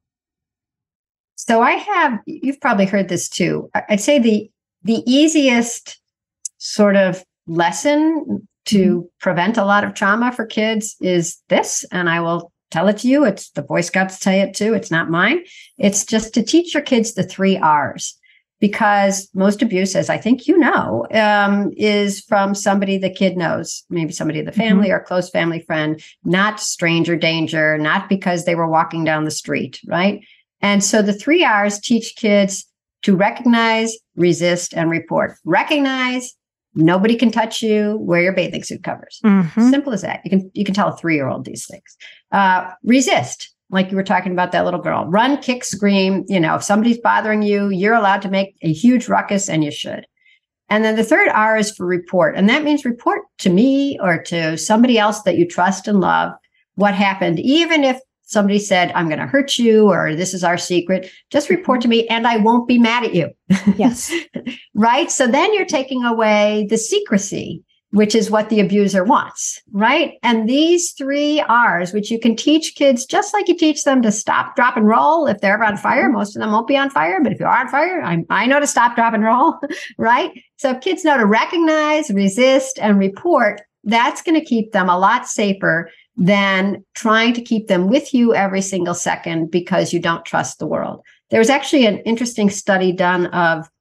So I have, you've probably heard this too. I'd say the the easiest sort of lesson to mm-hmm. prevent a lot of trauma for kids is this, and I will tell it to you. It's the Boy Scouts tell you it too. It's not mine. It's just to teach your kids the three R's. because most abuse, as I think you know, um, is from somebody the kid knows, maybe somebody in the family mm-hmm. or a close family friend, not stranger danger, not because they were walking down the street, right? And so the three R's teach kids to recognize, resist, and report. Recognize, nobody can touch you, wear your bathing suit covers. Mm-hmm. Simple as that. You can you can tell a three-year-old these things. Uh, resist, like you were talking about that little girl. Run, kick, scream. You know, if somebody's bothering you, you're allowed to make a huge ruckus, and you should. And then the third R is for report. And that means report to me or to somebody else that you trust and love what happened, even if somebody said, I'm going to hurt you, or this is our secret, just report to me and I won't be mad at you. Yes. Right? So then you're taking away the secrecy, which is what the abuser wants, right? And these three R's, which you can teach kids, just like you teach them to stop, drop, and roll. If they're on fire, most of them won't be on fire. But if you are on fire, I, I know to stop, drop, and roll, right? So if kids know to recognize, resist, and report, that's going to keep them a lot safer than trying to keep them with you every single second because you don't trust the world. There was actually an interesting study done of,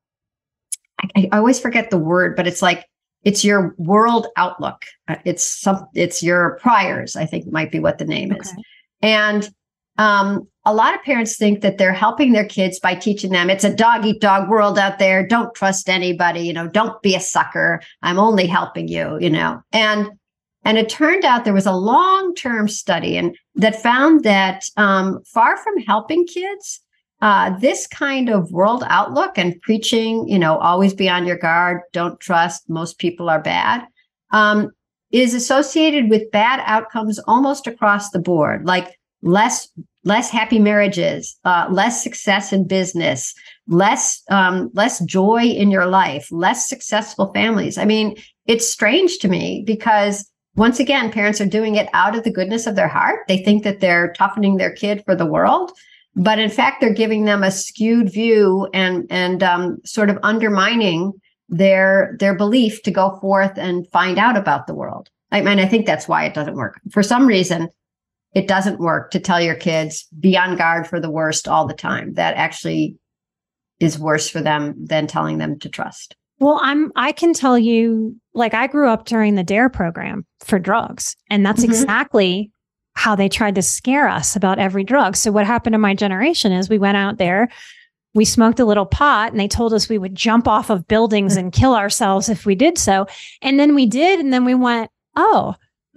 I, I always forget the word, but it's like, it's your world outlook. It's some, it's your priors, I think might be what the name is. Okay. And um, a lot of parents think that they're helping their kids by teaching them it's a dog eat dog world out there. Don't trust anybody, you know, don't be a sucker. I'm only helping you, you know, and And it turned out there was a long-term study and that found that um, far from helping kids, uh, this kind of world outlook and preaching, you know, always be on your guard, don't trust, most people are bad, um, is associated with bad outcomes almost across the board, like less less happy marriages, uh, less success in business, less um, less joy in your life, less successful families. I mean, it's strange to me because once again, parents are doing it out of the goodness of their heart. They think that they're toughening their kid for the world, but in fact, they're giving them a skewed view and and um, sort of undermining their their belief to go forth and find out about the world. I mean, I think that's why it doesn't work. For some reason, it doesn't work to tell your kids be on guard for the worst all the time. That actually is worse for them than telling them to trust. Well, I'm, I can tell you, like, I grew up during the DARE program for drugs, and that's mm-hmm. exactly how they tried to scare us about every drug. So what happened to my generation is we went out there, we smoked a little pot, and they told us we would jump off of buildings and kill ourselves if we did so. And then we did. And then we went, oh,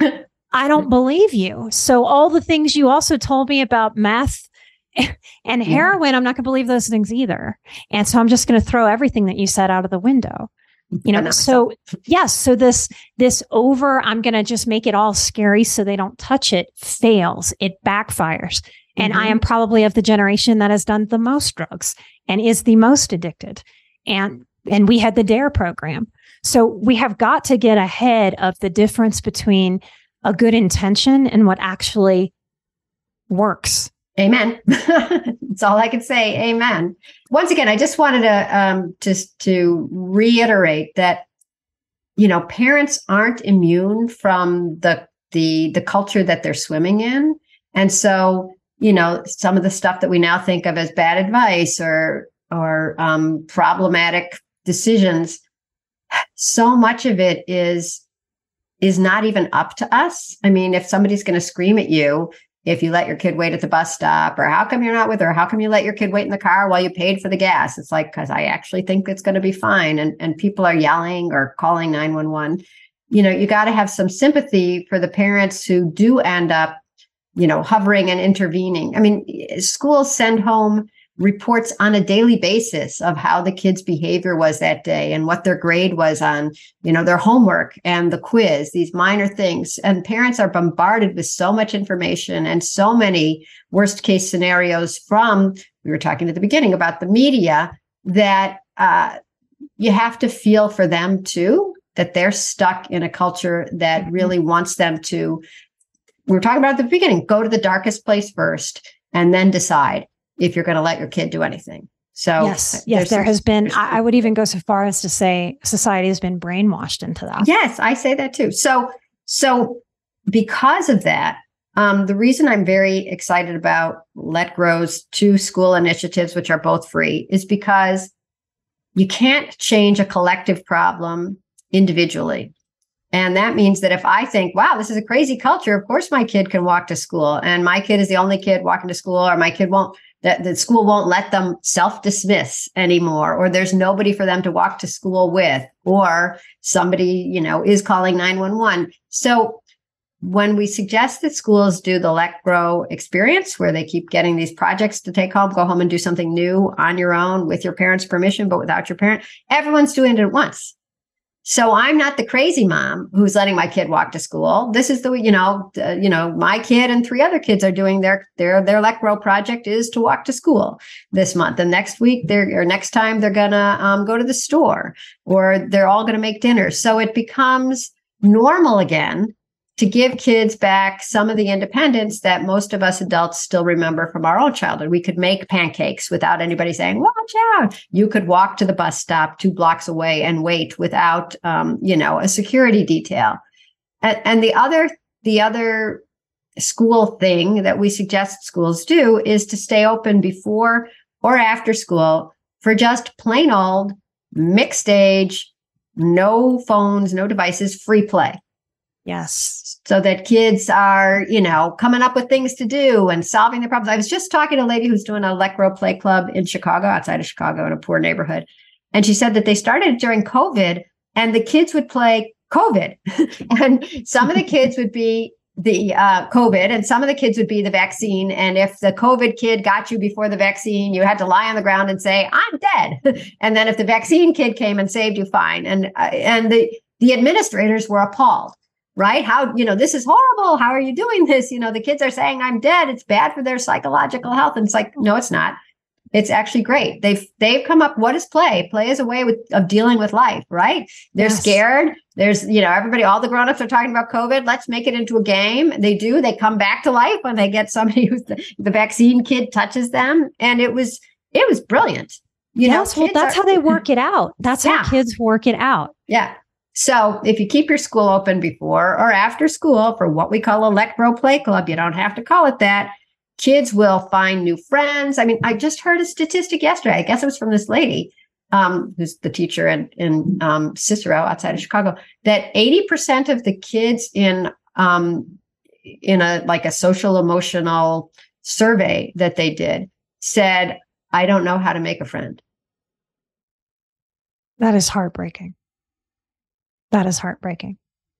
I don't believe you. So all the things you also told me about meth and heroin, I'm not going to believe those things either. And so I'm just going to throw everything that you said out of the window. You know, so yes, so this this over, I'm going to just make it all scary so they don't touch it, fails. It backfires. And mm-hmm. I am probably of the generation that has done the most drugs and is the most addicted. And and we had the DARE program. So we have got to get ahead of the difference between a good intention and what actually works. Amen. That's all I can say. Amen. Once again, I just wanted to um, just to reiterate that, you know, parents aren't immune from the the the culture that they're swimming in, and so, you know, some of the stuff that we now think of as bad advice or or um, problematic decisions, so much of it is is not even up to us. I mean, if somebody's going to scream at you, if you let your kid wait at the bus stop, or how come you're not with her? How come you let your kid wait in the car while you paid for the gas? It's like, because I actually think it's going to be fine. And, and people are yelling or calling nine one one. You know, you got to have some sympathy for the parents who do end up, you know, hovering and intervening. I mean, schools send home reports on a daily basis of how the kid's behavior was that day and what their grade was on, you know, their homework and the quiz, these minor things. And parents are bombarded with so much information and so many worst case scenarios from, we were talking at the beginning about the media, that uh, you have to feel for them too, that they're stuck in a culture that really wants them to, we were talking about at the beginning, go to the darkest place first and then decide if you're going to let your kid do anything. So yes, yes, there has been, I would even go so far as to say society has been brainwashed into that. Yes, I say that too. So, so because of that, um, the reason I'm very excited about Let Grow's two school initiatives, which are both free, is because you can't change a collective problem individually. And that means that if I think, wow, this is a crazy culture, of course my kid can walk to school, and my kid is the only kid walking to school, or my kid won't, that the school won't let them self-dismiss anymore, or there's nobody for them to walk to school with, or somebody, you know, is calling nine one one. So when we suggest that schools do the Let Grow experience, where they keep getting these projects to take home, go home and do something new on your own with your parents' permission, but without your parent, everyone's doing it at once. So I'm not the crazy mom who's letting my kid walk to school. This is the, you know, uh, you know, my kid and three other kids are doing their, their, their Let Grow project is to walk to school this month. And next week they're, or next time they're going to um, go to the store, or they're all going to make dinner. So it becomes normal again to give kids back some of the independence that most of us adults still remember from our own childhood. We could make pancakes without anybody saying, watch out. You could walk to the bus stop two blocks away and wait without, um, you know, a security detail. And, and the other, the other school thing that we suggest schools do is to stay open before or after school for just plain old mixed age, no phones, no devices, free play. Yes. So that kids are, you know, coming up with things to do and solving their problems. I was just talking to a lady who's doing a Let Grow Play Club in Chicago, outside of Chicago, in a poor neighborhood. And she said that they started during COVID, and the kids would play COVID. And some of the kids would be the uh, COVID, and some of the kids would be the vaccine. And if the COVID kid got you before the vaccine, you had to lie on the ground and say, I'm dead. And then if the vaccine kid came and saved you, fine. And, uh, and the, the administrators were appalled. Right? How, you know, this is horrible. How are you doing this? You know, the kids are saying I'm dead. It's bad for their psychological health. And it's like, no, it's not. It's actually great. They've, they've come up. What is play? Play is a way with, of dealing with life, right? They're yes. scared. There's, you know, everybody, all the grownups are talking about COVID. Let's make it into a game. They do. They come back to life when they get somebody who's the, the vaccine kid touches them. And it was, it was brilliant. You yes, know, well, that's are, how they work it out. That's yeah. how kids work it out. Yeah. So if you keep your school open before or after school for what we call a Let Grow Play Club, you don't have to call it that. Kids will find new friends. I mean, I just heard a statistic yesterday. I guess it was from this lady um, who's the teacher in, in um, Cicero outside of Chicago, that eighty percent of the kids in um, in a like a social emotional survey that they did said, I don't know how to make a friend. That is heartbreaking. That is heartbreaking.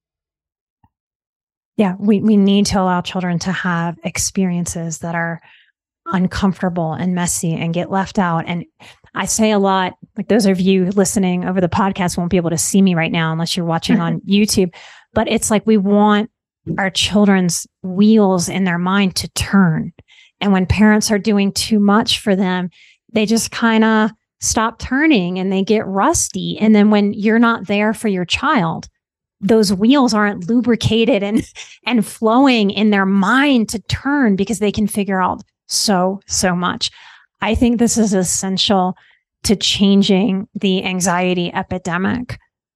Yeah, we, we need to allow children to have experiences that are uncomfortable and messy and get left out. And I say a lot, like those of you listening over the podcast won't be able to see me right now unless you're watching on YouTube, but it's like we want our children's wheels in their mind to turn. And when parents are doing too much for them, they just kind of stop turning and they get rusty. And then when you're not there for your child, those wheels aren't lubricated and, and flowing in their mind to turn because they can figure out so, so much. I think this is essential to changing the anxiety epidemic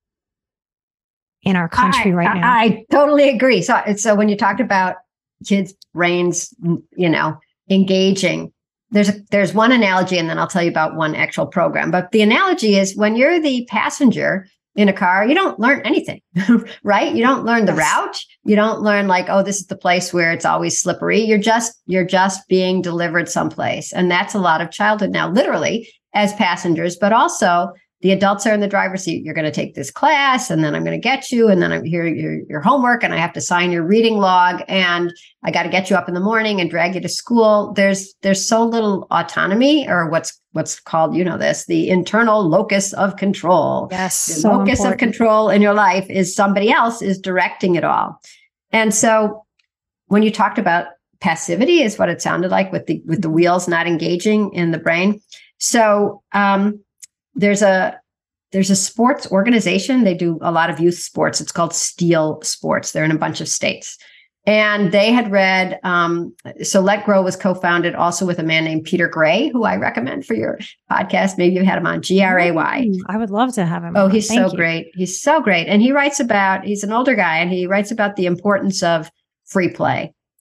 in our country I, right now. I, I totally agree. So, so when you talked about kids' brains, you know, engaging, There's a, there's one analogy, and then I'll tell you about one actual program. But the analogy is when you're the passenger in a car, you don't learn anything, right? You don't learn the yes. route. You don't learn like, oh, this is the place where it's always slippery. You're just you're just being delivered someplace, and that's a lot of childhood now, literally as passengers, but also the adults are in the driver's seat. You're going to take this class, and then I'm going to get you, and then I'm here your, your homework, and I have to sign your reading log, and I got to get you up in the morning and drag you to school. There's there's so little autonomy, or what's what's called, you know, this the internal locus of control. Yes, the so locus important. of control in your life is somebody else is directing it all. And so, when you talked about passivity, is what it sounded like with the with the wheels not engaging in the brain. So. um There's a there's a sports organization. They do a lot of youth sports. It's called Steel Sports. They're in a bunch of states. And they had read, um, so Let Grow was co-founded also with a man named Peter Gray, who I recommend for your podcast. Maybe you've had him on, G R A Y. I would love to have him Oh, on. he's Thank so you. great. He's so great. And he writes about, he's an older guy, and he writes about the importance of free play.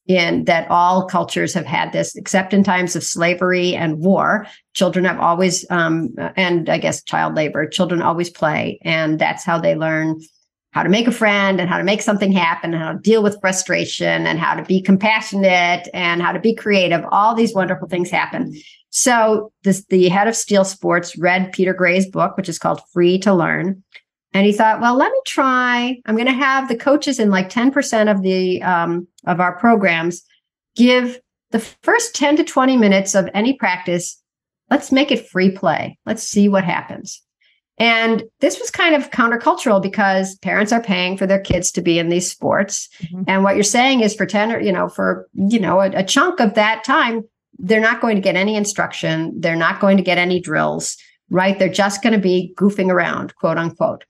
in that all cultures have had this, except in times of slavery and war. Children have always, um, and I guess child labor, children always play. And that's how they learn how to make a friend and how to make something happen and how to deal with frustration and how to be compassionate and how to be creative. All these wonderful things happen. So this, the head of Steel Sports read Peter Gray's book, which is called Free to Learn. And he thought, well, let me try. I'm going to have the coaches in like ten percent of the um, of our programs give the first ten to twenty minutes of any practice. Let's make it free play. Let's see what happens. And this was kind of countercultural because parents are paying for their kids to be in these sports. Mm-hmm. And what you're saying is for ten or, you know, for, you know, a, a chunk of that time, they're not going to get any instruction. They're not going to get any drills, right? They're just going to be goofing around, quote unquote.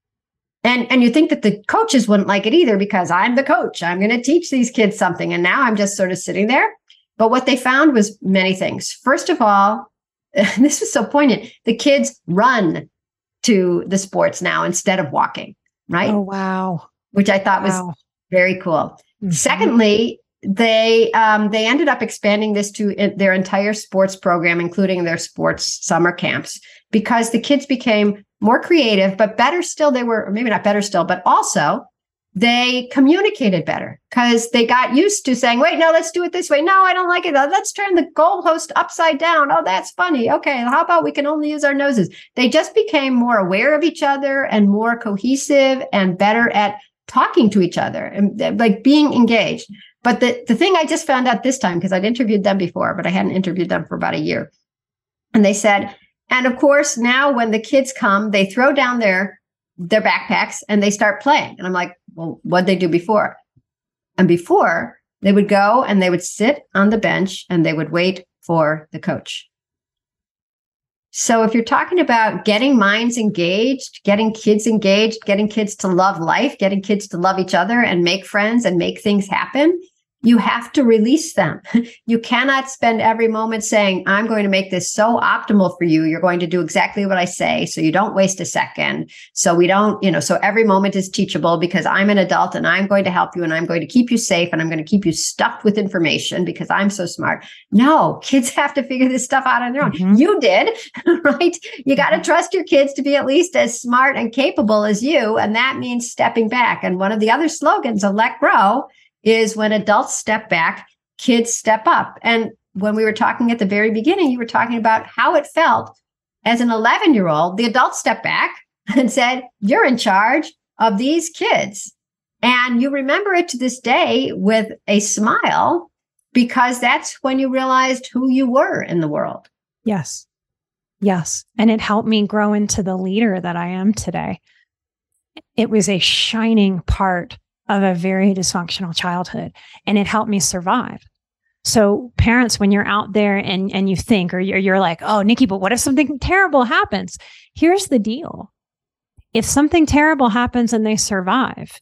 And and you think that the coaches wouldn't like it either because I'm the coach. I'm going to teach these kids something. And now I'm just sort of sitting there. But what they found was many things. First of all, this was so poignant. The kids run to the sports now instead of walking, right? Oh, wow. Which I thought wow. was very cool. Mm-hmm. Secondly, they um, they ended up expanding this to their entire sports program, including their sports summer camps, because the kids became more creative, but better still, they were, or maybe not better still, but also they communicated better because they got used to saying, wait, no, let's do it this way. No, I don't like it. Let's turn the goalpost upside down. Oh, that's funny. Okay, how about we can only use our noses? They just became more aware of each other and more cohesive and better at talking to each other and like being engaged. But the, the thing I just found out this time, because I'd interviewed them before, but I hadn't interviewed them for about a year. And they said, and of course, now when the kids come, they throw down their, their backpacks and they start playing. And I'm like, well, what'd they do before? And before, they would go and they would sit on the bench and they would wait for the coach. So if you're talking about getting minds engaged, getting kids engaged, getting kids to love life, getting kids to love each other and make friends and make things happen, you have to release them. You cannot spend every moment saying, I'm going to make this so optimal for you. You're going to do exactly what I say. So you don't waste a second. So we don't, you know, so every moment is teachable because I'm an adult and I'm going to help you and I'm going to keep you safe and I'm going to keep you stuffed with information because I'm so smart. No, kids have to figure this stuff out on their own. Mm-hmm. You did, right? You got to trust your kids to be at least as smart and capable as you. And that means stepping back. And one of the other slogans of Let Grow is when adults step back, kids step up. And when we were talking at the very beginning, you were talking about how it felt as an eleven-year-old. The adult stepped back and said, you're in charge of these kids. And you remember it to this day with a smile because that's when you realized who you were in the world. Yes. Yes. And it helped me grow into the leader that I am today. It was a shining part of a very dysfunctional childhood, and it helped me survive. So parents, when you're out there and, and you think, or you're, you're like, oh, Nikki, but what if something terrible happens? Here's the deal. If something terrible happens and they survive,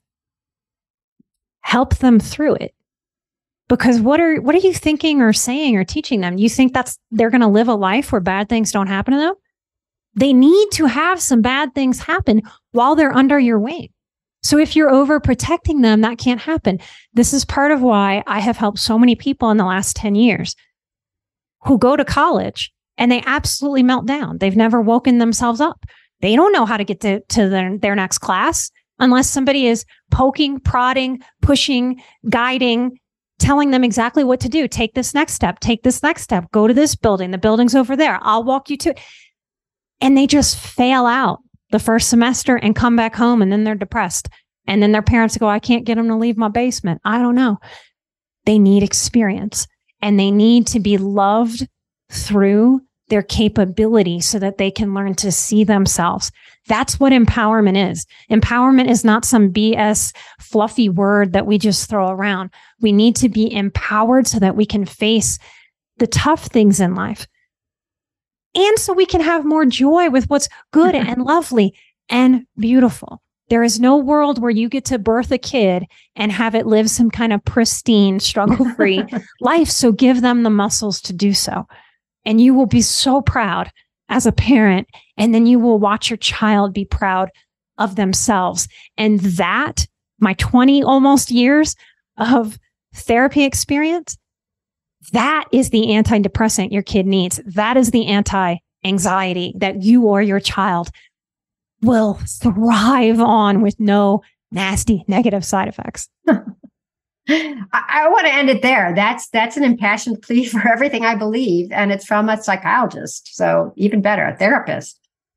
help them through it. Because what are, what are you thinking or saying or teaching them? You think that's, they're going to live a life where bad things don't happen to them? They need to have some bad things happen while they're under your wing. So if you're overprotecting them, that can't happen. This is part of why I have helped so many people in the last ten years who go to college and they absolutely melt down. They've never woken themselves up. They don't know how to get to, to their, their next class unless somebody is poking, prodding, pushing, guiding, telling them exactly what to do. Take this next step, take this next step, go to this building. The building's over there. I'll walk you to it. And they just fail out the first semester and come back home and then they're depressed. And then their parents go, I can't get them to leave my basement. I don't know. They need experience and they need to be loved through their capability so that they can learn to see themselves. That's what empowerment is. Empowerment is not some B S fluffy word that we just throw around. We need to be empowered so that we can face the tough things in life. And so we can have more joy with what's good and lovely and beautiful. There is no world where you get to birth a kid and have it live some kind of pristine, struggle-free life. So give them the muscles to do so. And you will be so proud as a parent. And then you will watch your child be proud of themselves. And that, my twenty almost years of therapy experience, that is the antidepressant your kid needs. That is the anti-anxiety that you or your child will thrive on with no nasty negative side effects. I, I want to end it there. That's that's an impassioned plea for everything I believe, and it's from a psychologist. So even better, a therapist.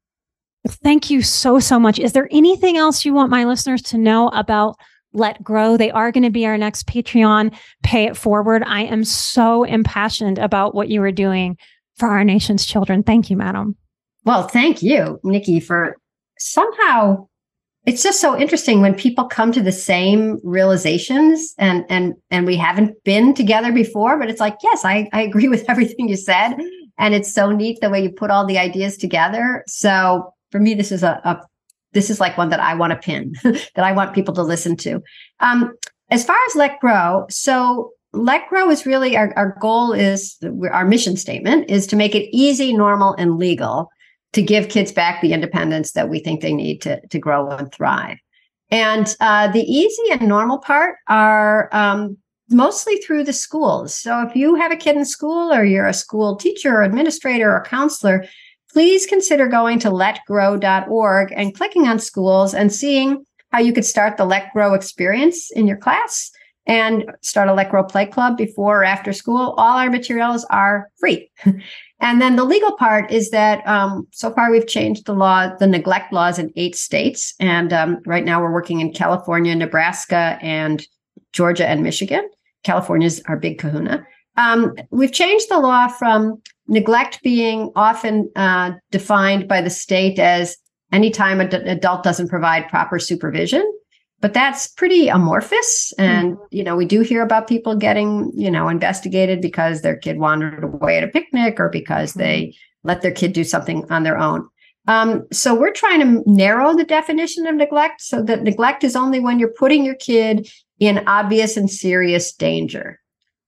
Thank you so, so much. Is there anything else you want my listeners to know about Let Grow? They are going to be our next Patreon Pay It Forward. I am so impassioned about what you are doing for our nation's children. Thank you, madam. Well, thank you, Nikki, for somehow, it's just so interesting when people come to the same realizations and and and we haven't been together before, but it's like, yes, I, I agree with everything you said. And it's so neat the way you put all the ideas together. So for me, this is a, a this is like one that I want to pin, that I want people to listen to. Um, as far as Let Grow, so Let Grow is really, our, our goal is, our mission statement is to make it easy, normal, and legal to give kids back the independence that we think they need to, to grow and thrive. And uh, the easy and normal part are um, mostly through the schools. So if you have a kid in school, or you're a school teacher or administrator or counselor, please consider going to let grow dot org and clicking on schools and seeing how you could start the Let Grow experience in your class and start a Let Grow Play Club before or after school. All our materials are free. And then the legal part is that um, so far we've changed the law, the neglect laws in eight states. And um, right now we're working in California, Nebraska, and Georgia and Michigan. California's our big kahuna. Um, we've changed the law from neglect being often uh, defined by the state as anytime an d- adult doesn't provide proper supervision. But that's pretty amorphous. And, mm-hmm. you know, we do hear about people getting, you know, investigated because their kid wandered away at a picnic or because mm-hmm. they let their kid do something on their own. Um, so we're trying to narrow the definition of neglect so that neglect is only when you're putting your kid in obvious and serious danger.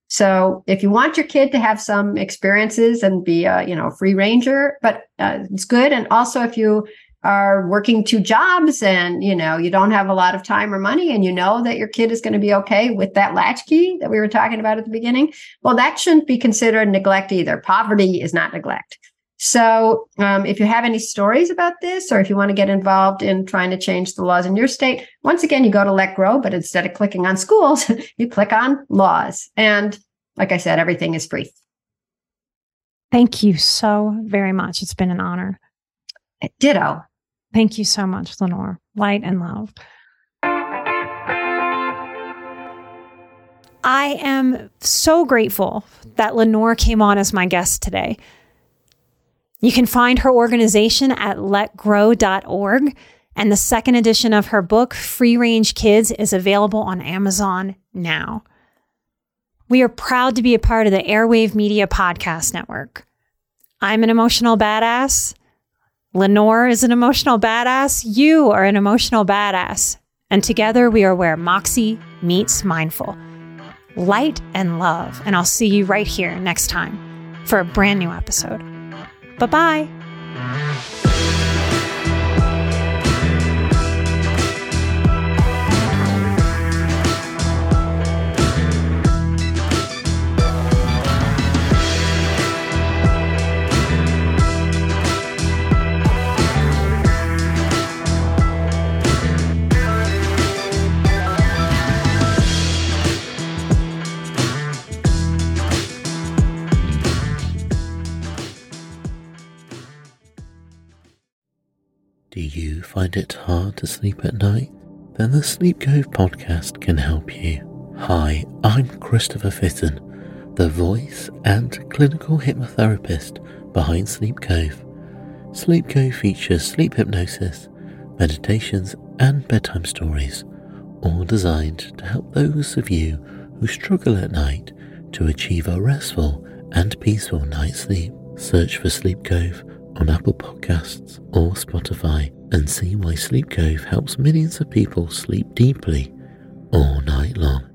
So if you want your kid to have some experiences and be a, you know, free ranger, but uh, it's good. And also if you are working two jobs and, you know, you don't have a lot of time or money and you know that your kid is going to be okay with that latchkey that we were talking about at the beginning, well, that shouldn't be considered neglect either. Poverty is not neglect. So um, if you have any stories about this, or if you want to get involved in trying to change the laws in your state, once again, you go to Let Grow, but instead of clicking on schools, you click on laws. And like I said, everything is free. Thank you so very much. It's been an honor. Ditto. Thank you so much, Lenore. Light and love. I am so grateful that Lenore came on as my guest today. You can find her organization at let grow dot org, and the second edition of her book, Free Range Kids, is available on Amazon now. We are proud to be a part of the Airwave Media Podcast Network. I'm an emotional badass. Lenore is an emotional badass. You are an emotional badass. And together we are where Moxie meets mindful. Light and love. And I'll see you right here next time for a brand new episode. Bye-bye. Do you find it hard to sleep at night? Then the Sleep Cove podcast can help you. Hi, I'm Christopher Fitton, the voice and clinical hypnotherapist behind Sleep Cove. Sleep Cove features sleep hypnosis, meditations, and bedtime stories, all designed to help those of you who struggle at night to achieve a restful and peaceful night's sleep. Search for Sleep Cove on Apple Podcasts or Spotify and see why Sleep Cove helps millions of people sleep deeply all night long.